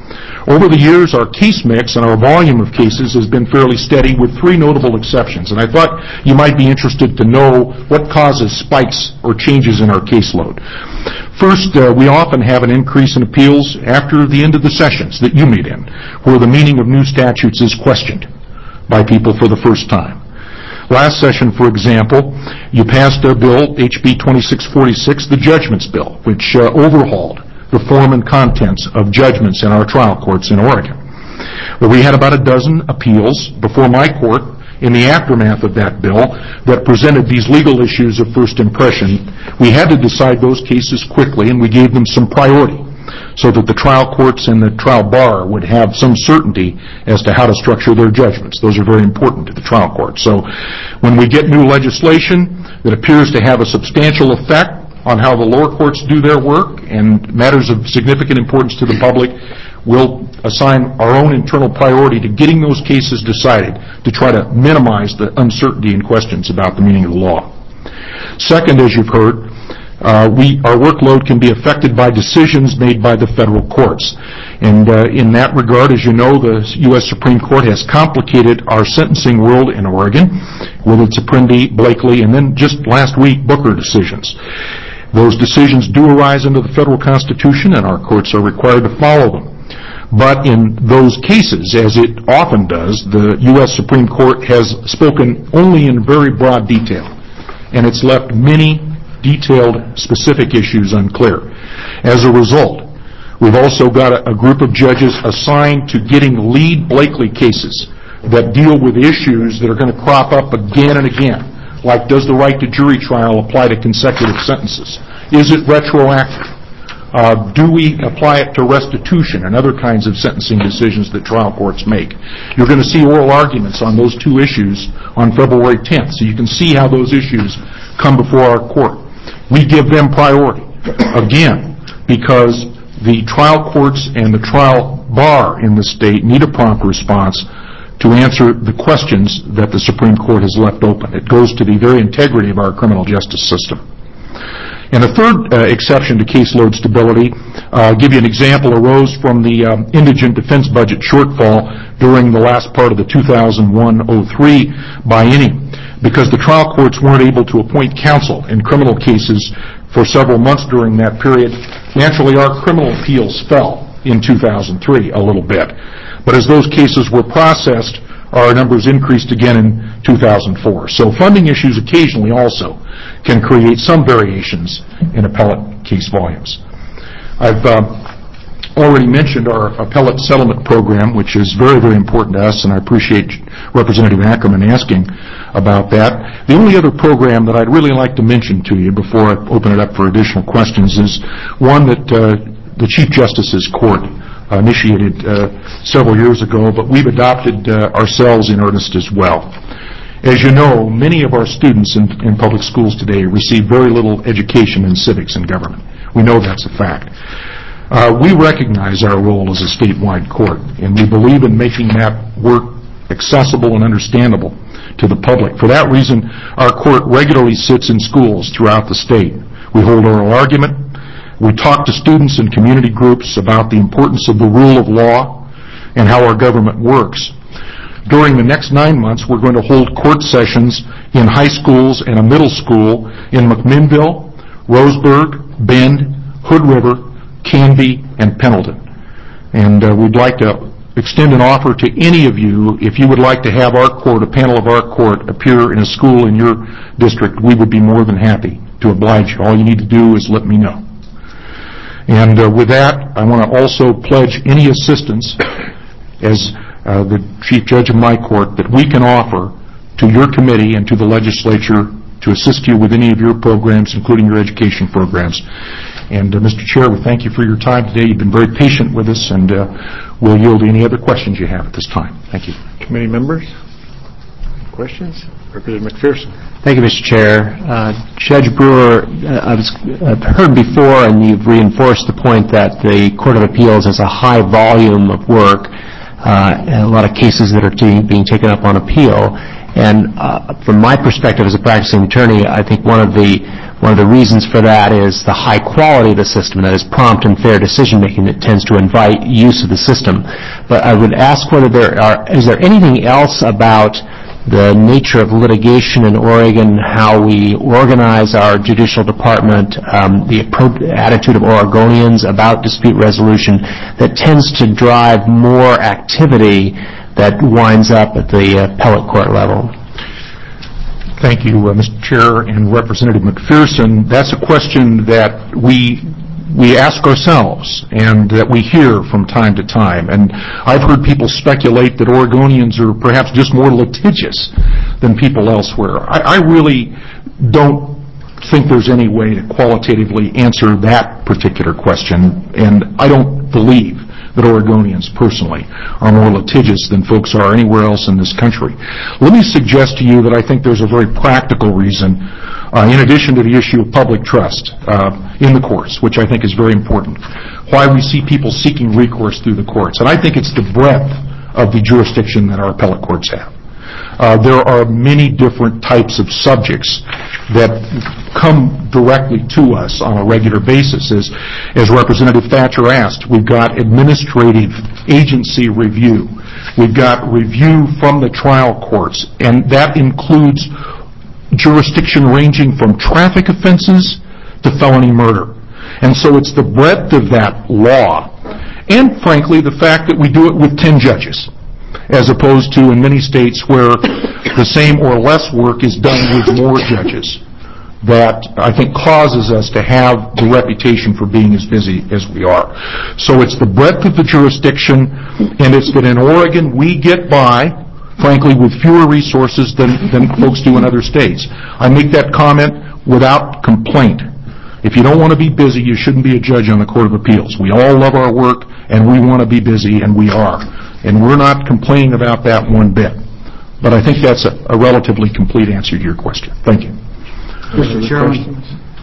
Over the years, our case mix and our volume of cases has been fairly steady with three notable exceptions, and I thought you might be interested to know what causes spikes or changes in our caseload. First, uh, we often have an increase in appeals after the end of the sessions that you meet in, where the meaning of new statutes is questioned by people for the first time. Last session, for example, you passed a bill, H B twenty-six forty-six, the Judgments Bill, which uh, overhauled the form and contents of judgments in our trial courts in Oregon. Well, we had about a dozen appeals before my court in the aftermath of that bill that presented these legal issues of first impression. We had to decide those cases quickly, and we gave them some priority so that the trial courts and the trial bar would have some certainty as to how to structure their judgments. Those are very important to the trial court. So when we get new legislation that appears to have a substantial effect on how the lower courts do their work and matters of significant importance to the public, we'll assign our own internal priority to getting those cases decided to try to minimize the uncertainty and questions about the meaning of the law. Second, as you've heard, uh, we, our workload can be affected by decisions made by the federal courts. And uh, in that regard, as you know, the U S Supreme Court has complicated our sentencing world in Oregon with its Apprendi, Blakely, and then just last week, Booker decisions. Those decisions do arise under the federal Constitution, and our courts are required to follow them. But in those cases, as it often does, the U S Supreme Court has spoken only in very broad detail, and it's left many detailed, specific issues unclear. As a result, we've also got a, a group of judges assigned to getting lead Blakely cases that deal with issues that are going to crop up again and again. Like, does the right to jury trial apply to consecutive sentences? Is it retroactive? Uh, do we apply it to restitution and other kinds of sentencing decisions that trial courts make? You're going to see oral arguments on those two issues on February tenth, so you can see how those issues come before our court. We give them priority, again, because the trial courts and the trial bar in the state need a prompt response to answer the questions that the Supreme Court has left open. It goes to the very integrity of our criminal justice system. And a third uh, exception to caseload stability, uh, I'll give you an example, arose from the um, indigent defense budget shortfall during the last part of the two thousand one oh three biennium, because the trial courts weren't able to appoint counsel in criminal cases for several months during that period. Naturally, our criminal appeals fell in two thousand three a little bit. But as those cases were processed, our numbers increased again in two thousand four. So funding issues occasionally also can create some variations in appellate case volumes. I've uh, already mentioned our appellate settlement program, which is very, very important to us, and I appreciate Representative Ackerman asking about that. The only other program that I'd really like to mention to you before I open it up for additional questions is one that uh, the Chief Justice's Court Uh, initiated uh, several years ago, but we've adopted uh, ourselves in earnest as well. As you know, many of our students in, in public schools today receive very little education in civics and government. We know that's a fact. Uh, we recognize our role as a statewide court, and we believe in making that work accessible and understandable to the public. For that reason, our court regularly sits in schools throughout the state. We hold oral argument. We talk to students and community groups about the importance of the rule of law and how our government works. During the next nine months, we're going to hold court sessions in high schools and a middle school in McMinnville, Roseburg, Bend, Hood River, Canby, and Pendleton. And uh, we'd like to extend an offer to any of you, if you would like to have our court, a panel of our court, appear in a school in your district, we would be more than happy to oblige you. All you need to do is let me know. And uh, with that, I want to also pledge any assistance as uh, the Chief Judge of my court that we can offer to your committee and to the legislature to assist you with any of your programs, including your education programs. And uh, Mister Chair, we thank you for your time today. You've been very patient with us, and uh, we'll yield to any other questions you have at this time. Thank you. Committee members? Questions? Representative McPherson. Thank you, Mister Chair. Uh, Judge Brewer, uh, I've uh, heard before, and you've reinforced the point that the Court of Appeals has a high volume of work, uh, and a lot of cases that are t- being taken up on appeal. And uh, from my perspective as a practicing attorney, I think one of the one of the reasons for that is the high quality of the system, that is prompt and fair decision-making that tends to invite use of the system. But I would ask whether there are, is there anything else about the nature of litigation in Oregon, how we organize our judicial department, um, the appro- attitude of Oregonians about dispute resolution that tends to drive more activity that winds up at the appellate court level? Thank you, uh, Mister Chair and Representative McPherson. That's a question that we we ask ourselves and that we hear from time to time. And I've heard people speculate that Oregonians are perhaps just more litigious than people elsewhere. I, I really don't think there's any way to qualitatively answer that particular question, and I don't believe that Oregonians personally are more litigious than folks are anywhere else in this country. Let me suggest to you that I think there's a very practical reason, uh, in addition to the issue of public trust uh, in the courts, which I think is very important, why we see people seeking recourse through the courts. And I think it's the breadth of the jurisdiction that our appellate courts have. Uh, there are many different types of subjects that come directly to us on a regular basis. As, as Representative Thatcher asked, we've got administrative agency review. We've got review from the trial courts, and that includes jurisdiction ranging from traffic offenses to felony murder. And so it's the breadth of that law, and frankly, the fact that we do it with ten judges, as opposed to in many states where the same or less work is done with more judges, that I think causes us to have the reputation for being as busy as we are. So it's the breadth of the jurisdiction, and it's that in Oregon we get by, frankly, with fewer resources than, than folks do in other states. I make that comment without complaint. If you don't want to be busy, you shouldn't be a judge on the Court of Appeals. We all love our work, and we want to be busy, and we are. And we're not complaining about that one bit. But I think that's a, a relatively complete answer to your question. Thank you. Mister Chairman.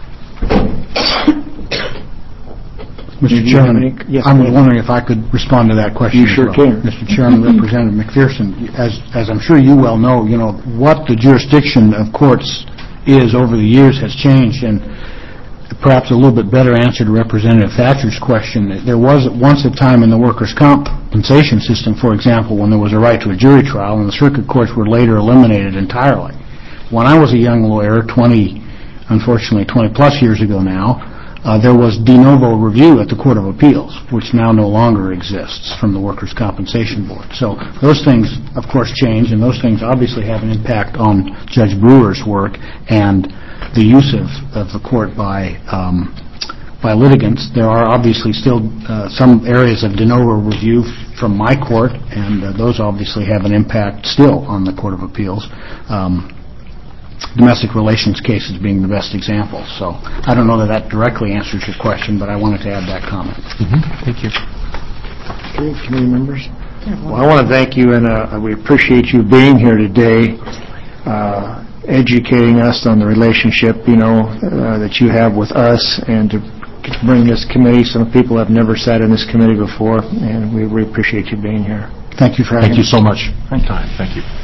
Mister Chairman, I was wondering if I could respond to that question. You sure as well. can. Mister Chairman, Representative McPherson, as, as I'm sure you well know, you know, what the jurisdiction of courts is over the years has changed, and perhaps a little bit better answer to Representative Thatcher's question. There was once a time in the workers' compensation system, for example, when there was a right to a jury trial, and the circuit courts were later eliminated entirely. When I was a young lawyer, twenty, unfortunately twenty-plus years ago now, uh, there was de novo review at the Court of Appeals, which now no longer exists from the Workers' Compensation Board. So those things, of course, change, and those things obviously have an impact on Judge Brewer's work and the use of, of the court by um, by litigants. There are obviously still uh, some areas of de novo review from my court, and uh, those obviously have an impact still on the Court of Appeals. Um, domestic relations cases being the best example. So I don't know that that directly answers your question, but I wanted to add that comment. Mm-hmm. Thank you. Okay, committee members. Well, I want to thank you, and uh, we appreciate you being here today. Uh, educating us on the relationship, you know, uh, that you have with us, and to bring this committee. Some people have never sat in this committee before, and we really appreciate you being here. Thank you for having Thank you us. so much. Time. Thank you.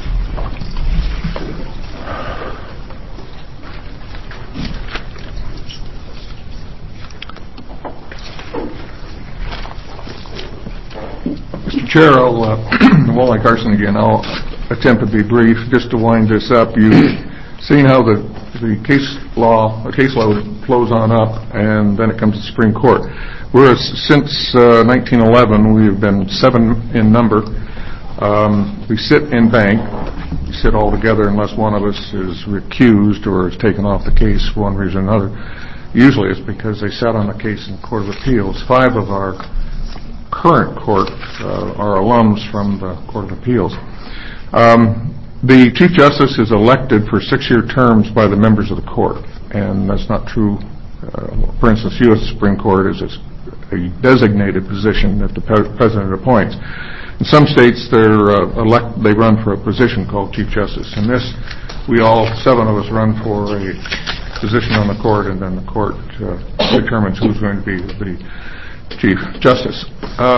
Mister Chair, I'll, uh, Wally Carson again. I'll attempt to be brief. Just to wind this up, you've seen how the, the case law, the case load flows on up, and then it comes to the Supreme Court. Whereas since uh, nineteen eleven, we've been seven in number. Um, we sit in bank. We sit all together unless one of us is recused or is taken off the case for one reason or another. Usually it's because they sat on the case in the Court of Appeals. Five of our current court uh, are alums from the Court of Appeals. Um, the Chief Justice is elected for six-year terms by the members of the court, and that's not true. Uh, for instance, U S Supreme Court is a, a designated position that the pre- President appoints. In some states, they're uh, elect, they run for a position called Chief Justice. In this, we all, seven of us, run for a position on the court, and then the court uh, determines who's going to be the Chief Justice. Um,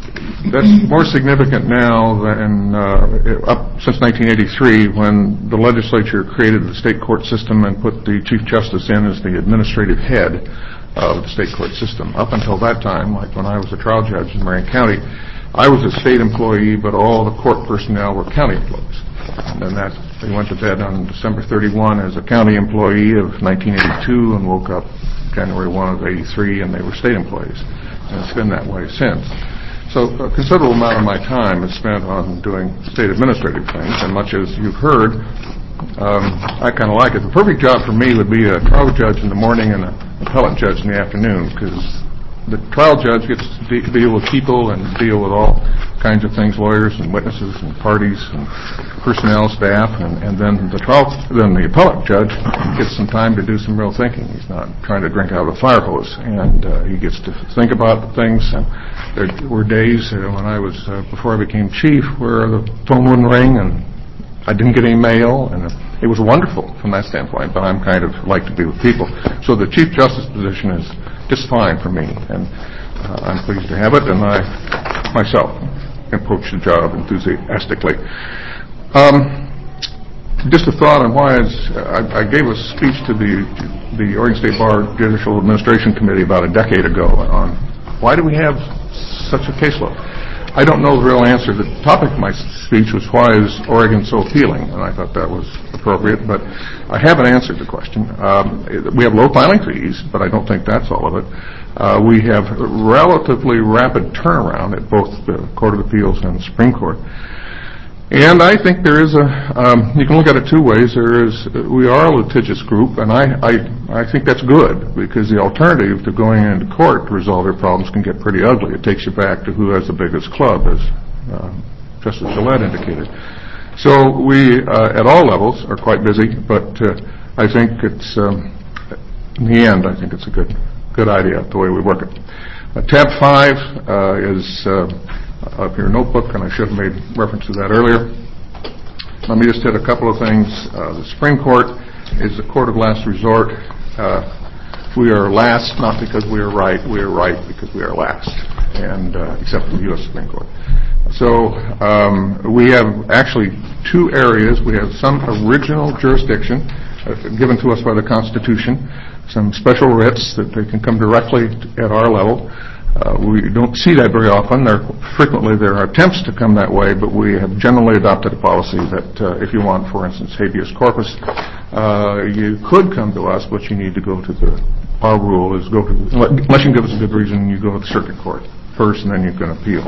that's more significant now than uh, up since nineteen eighty-three, when the legislature created the state court system and put the Chief Justice in as the administrative head of the state court system. Up until that time, like when I was a trial judge in Marion County, I was a state employee, but all the court personnel were county employees. And then that, they went to bed on December thirty-first as a county employee of nineteen eighty-two and woke up January first of eighty-three, and they were state employees. And it's been that way since. So a considerable amount of my time is spent on doing state administrative things, and much as you've heard, um, I kind of like it. The perfect job for me would be a trial judge in the morning and an appellate judge in the afternoon, because the trial judge gets to de- deal with people and deal with all kinds of things, lawyers and witnesses and parties and personnel, staff, and, and then the trial, then the appellate judge gets some time to do some real thinking. He's not trying to drink out of a fire hose, and uh, he gets to think about the things. And there were days uh, when I was, uh, before I became chief, where the phone wouldn't ring and I didn't get any mail, and it was wonderful from that standpoint, but I'm kind of like to be with people. So the Chief Justice position is just fine for me, and uh, I'm pleased to have it, and I myself approach the job enthusiastically. Um, just a thought on why it's, I, I gave a speech to the the Oregon State Bar Judicial Administration Committee about a decade ago on why do we have such a caseload. I don't know the real answer. The topic of my speech was, why is Oregon so appealing? And I thought that was appropriate, but I haven't answered the question. Um, we have low filing fees, but I don't think that's all of it. Uh, we have relatively rapid turnaround at both the Court of Appeals and the Supreme Court. And I think there is a, um, you can look at it two ways. There is, we are a litigious group, and I, I, I think that's good, because the alternative to going into court to resolve your problems can get pretty ugly. It takes you back to who has the biggest club, as uh, Justice Gillette indicated. So we, uh, at all levels, are quite busy, but uh, I think it's, um, in the end, I think it's a good, good idea the way we work it. Uh, tab five uh, is uh, up your notebook, and I should have made reference to that earlier. Let me just hit a couple of things. Uh, the Supreme Court is the court of last resort. Uh, we are last not because we are right. We are right because we are last, and uh, except for the U S Supreme Court. So um, we have actually two areas. We have some original jurisdiction uh, given to us by the Constitution, some special writs that they can come directly at our level. Uh, we don't see that very often. There frequently there are attempts to come that way, but we have generally adopted a policy that uh, if you want, for instance, habeas corpus, uh, you could come to us, but you need to go to the, our rule is go to, unless you can give us a good reason, you go to the circuit court first, and then you can appeal.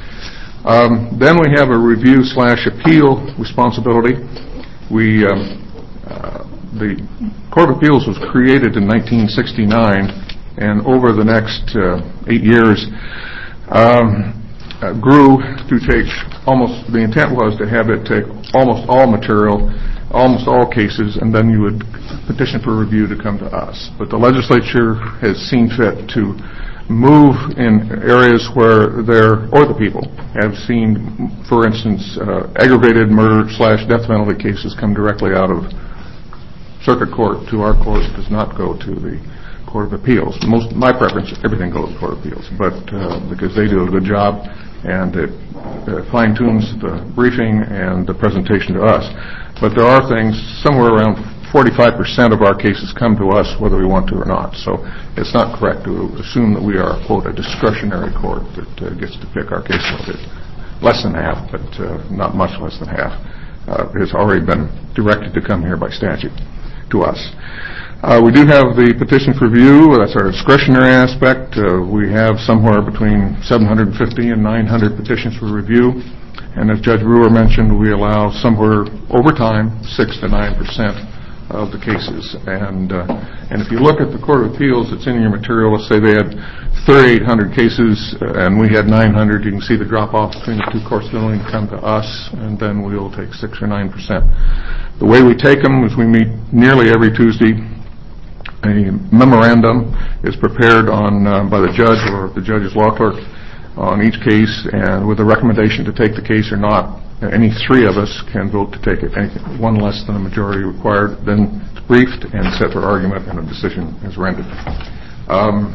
Um, then we have a review slash appeal responsibility. We, um, uh, the Court of Appeals was created in nineteen sixty-nine, and over the next uh, eight years um, uh, grew to take almost, the intent was to have it take almost all material, almost all cases, and then you would petition for review to come to us. But the legislature has seen fit to move in areas where there, or the people, have seen, for instance, uh, aggravated murder slash death penalty cases come directly out of circuit court to our court. It does not go to the Court of Appeals. Most, my preference, everything goes to Court of Appeals, but uh, because they do a good job, and it uh, fine-tunes the briefing and the presentation to us. But there are things, somewhere around forty-five percent of our cases come to us whether we want to or not. So it's not correct to assume that we are, quote, a discretionary court that uh, gets to pick our caseload. Less than half, but uh, not much less than half, uh, has already been directed to come here by statute to us. Uh, we do have the petition for review. That's our discretionary aspect. Uh, we have somewhere between seven hundred fifty and nine hundred petitions for review. And as Judge Brewer mentioned, we allow somewhere over time six to nine percent of the cases. And uh, and if you look at the Court of Appeals, it's in your material. Let's say they had thirty-eight hundred cases uh, and we had nine hundred. You can see the drop-off between the two courts. They'll only come to us, and then we'll take six or nine percent. The way we take them is we meet nearly every Tuesday. A memorandum is prepared on uh, by the judge or the judge's law clerk on each case, and with a recommendation to take the case or not. Any three of us can vote to take it. Anything, one less than a majority required, then it's briefed and set for argument, and a decision is rendered. Um,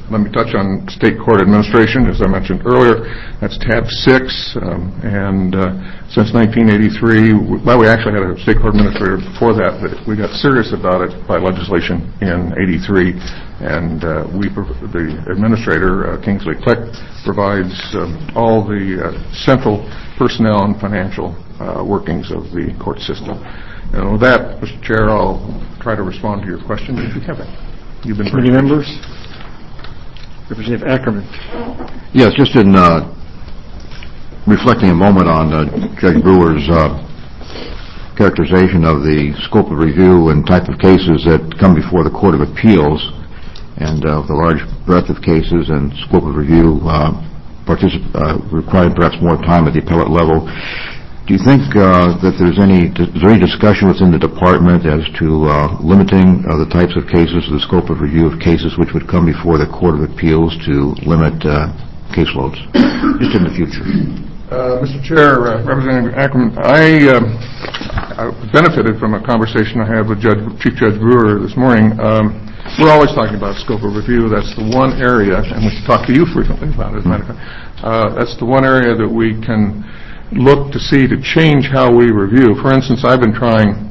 let me touch on state court administration. As I mentioned earlier, that's tab six, um, and uh, since nineteen eighty-three, well, we actually had a state court administrator before that, but we got serious about it by legislation in eighty-three, and uh, we, the administrator, uh, Kingsley Click, provides um, all the uh, central personnel and financial uh, workings of the court system. And with that, Mister Chair, I'll try to respond to your question if you have it. You've been Committee members. Representative Ackerman. Yes, just in uh, reflecting a moment on uh, Judge Brewer's uh, characterization of the scope of review and type of cases that come before the Court of Appeals, and uh, the large breadth of cases and scope of review uh, particip- uh, requiring perhaps more time at the appellate level. Do you think uh, that there's any is there any discussion within the department as to uh, limiting uh, the types of cases, the scope of review of cases which would come before the Court of Appeals to limit uh, caseloads, just in the future? Uh, Mister Chair, uh, Representative Ackerman, I, um, I benefited from a conversation I had with Judge, Chief Judge Brewer this morning. Um, we're always talking about scope of review. That's the one area, and we talk to you frequently about it, as a matter of fact. Uh, that's the one area that we can look to see to change how we review. For instance, I've been trying,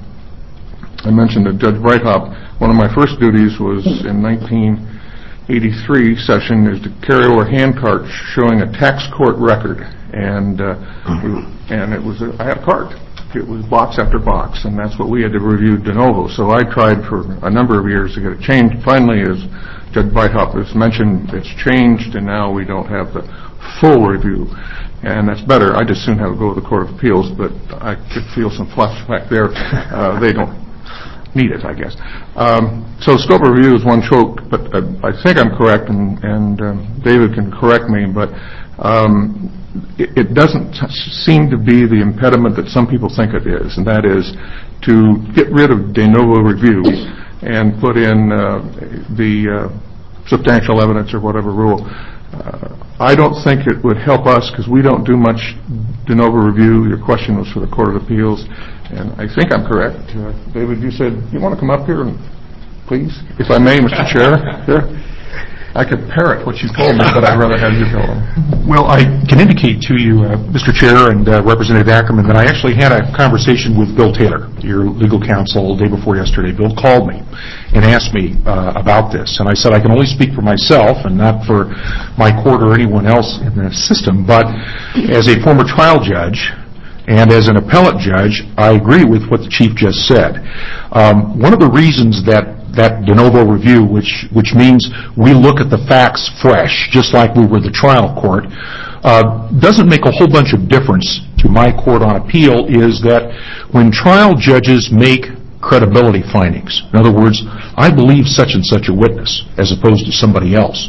I mentioned to Judge Breithaupt, one of my first duties was in nineteen eighty-three session is to carry over hand carts showing a tax court record, and uh, we, and it was a, I had a cart. It was box after box, and that's what we had to review de novo. So I tried for a number of years to get it changed. Finally, as Judge Breithaupt has mentioned, it's changed, and now we don't have the full review. And that's better. I just soon have to go to the Court of Appeals, but I could feel some flashback there. Uh, they don't need it, I guess. Um, so scope of review is one choke, but uh, I think I'm correct, and, and um, David can correct me, but um, it, it doesn't t- seem to be the impediment that some people think it is, and that is to get rid of de novo review and put in uh, the uh, substantial evidence or whatever rule. Uh, I don't think it would help us because we don't do much de novo review. Your question was for the Court of Appeals, and I think I'm correct. Uh, David, you said, you want to come up here, and please, if I may, Mister Chair? Here. I could parrot what you told me, but I'd rather have you tell them. Well, I can indicate to you, uh, Mister Chair and uh, Representative Ackerman, that I actually had a conversation with Bill Taylor, your legal counsel, the day before yesterday. Bill called me and asked me uh, about this, and I said I can only speak for myself and not for my court or anyone else in the system, but as a former trial judge and as an appellate judge, I agree with what the Chief just said. Um, one of the reasons that that de novo review, which which means we look at the facts fresh, just like we were the trial court, uh, doesn't make a whole bunch of difference to my court on appeal, is that when trial judges make credibility findings, in other words, I believe such and such a witness as opposed to somebody else,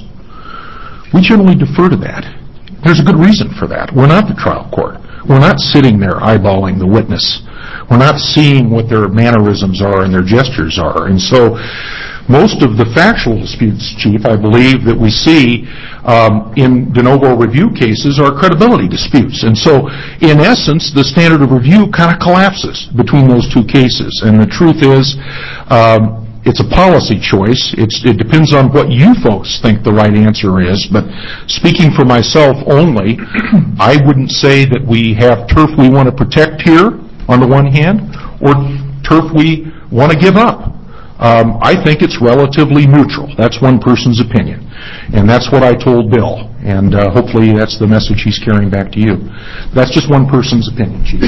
we generally defer to that. There's a good reason for that. We're not the trial court. We're not sitting there eyeballing the witness. We're not seeing what their mannerisms are and their gestures are. And so most of the factual disputes, Chief, I believe that we see um, in de novo review cases are credibility disputes. And so, in essence, the standard of review kind of collapses between those two cases. And the truth is, um, it's a policy choice. It's, it depends on what you folks think the right answer is. But speaking for myself only, I wouldn't say that we have turf we want to protect here on the one hand, or turf we want to give up. Um, I think it's relatively neutral. That's one person's opinion. And that's what I told Bill. And uh, hopefully that's the message he's carrying back to you. That's just one person's opinion, Chief.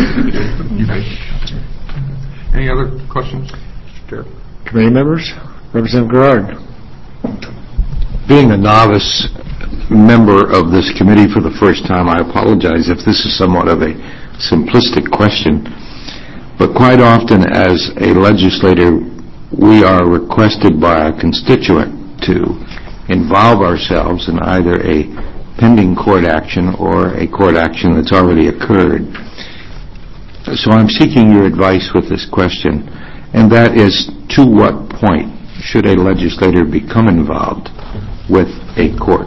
Any other questions, Mister Chair? Committee members? Representative Gerard. Being a novice member of this committee for the first time, I apologize if this is somewhat of a simplistic question, but quite often as a legislator, we are requested by a constituent to involve ourselves in either a pending court action or a court action that's already occurred. So I'm seeking your advice with this question, and that is, to what point should a legislator become involved with a court?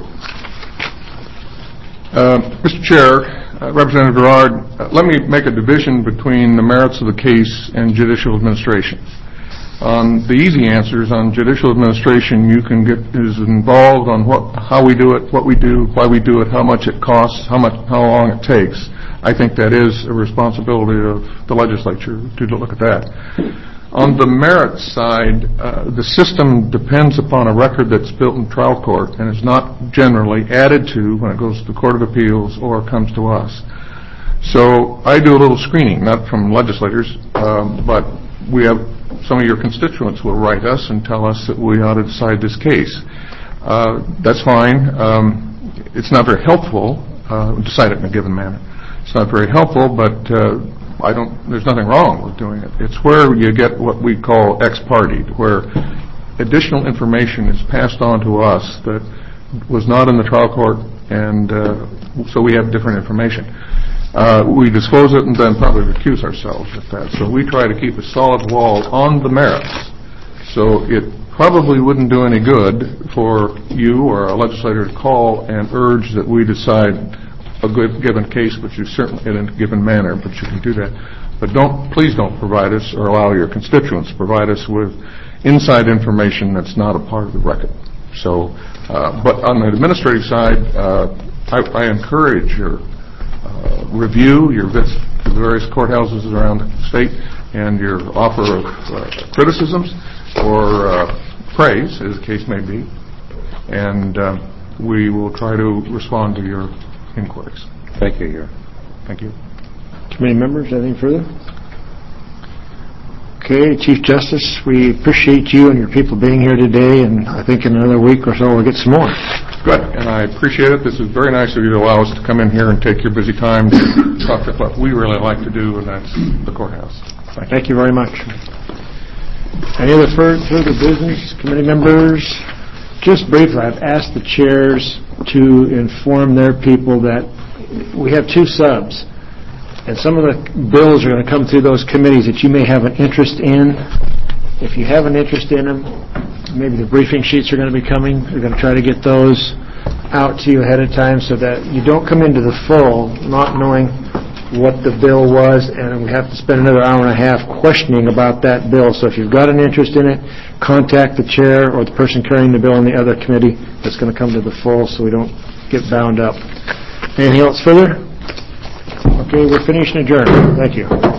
Uh, Mister Chair, uh, Representative Gerard, uh, let me make a division between the merits of the case and judicial administration. On the easy answers on judicial administration, you can get is involved on what, how we do it, what we do, why we do it, how much it costs, how much, how long it takes. I think that is a responsibility of the legislature to look at that. On the merit side, uh, the system depends upon a record that's built in trial court and is not generally added to when it goes to the Court of Appeals or comes to us. So I do a little screening, not from legislators, um, but we have some of your constituents will write us and tell us that we ought to decide this case. Uh, that's fine. Um, it's not very helpful. Uh, decide it in a given manner. It's not very helpful, but uh, I don't. There's nothing wrong with doing it. It's where you get what we call ex parte, where additional information is passed on to us that was not in the trial court, and uh, so we have different information. Uh, we disclose it and then probably recuse ourselves at that. So we try to keep a solid wall on the merits. So it probably wouldn't do any good for you or a legislator to call and urge that we decide a good given case, but you certainly in a given manner, but you can do that. But don't, please don't provide us or allow your constituents to provide us with inside information that's not a part of the record. So, uh, but on the administrative side, uh, I, I encourage your Uh, review your visits to the various courthouses around the state and your offer of uh, criticisms or uh, praise, as the case may be, and uh, we will try to respond to your inquiries. Thank you, Your. Thank you. Committee members, anything further? Okay, Chief Justice, we appreciate you and your people being here today, and I think in another week or so we'll get some more. Good, and I appreciate it. This is very nice of you to allow us to come in here and take your busy time to talk to what we really like to do, and that's the courthouse. Thank you, Thank you very much. Any other further business, committee members? Just briefly, I've asked the chairs to inform their people that we have two subs, and some of the bills are going to come through those committees that you may have an interest in. If you have an interest in them, maybe the briefing sheets are going to be coming. We're going to try to get those out to you ahead of time so that you don't come into the full not knowing what the bill was, and we have to spend another hour and a half questioning about that bill. So if you've got an interest in it, contact the chair or the person carrying the bill in the other committee that's going to come to the full so we don't get bound up. Anything else further? Okay, we're finished and adjourned. Thank you.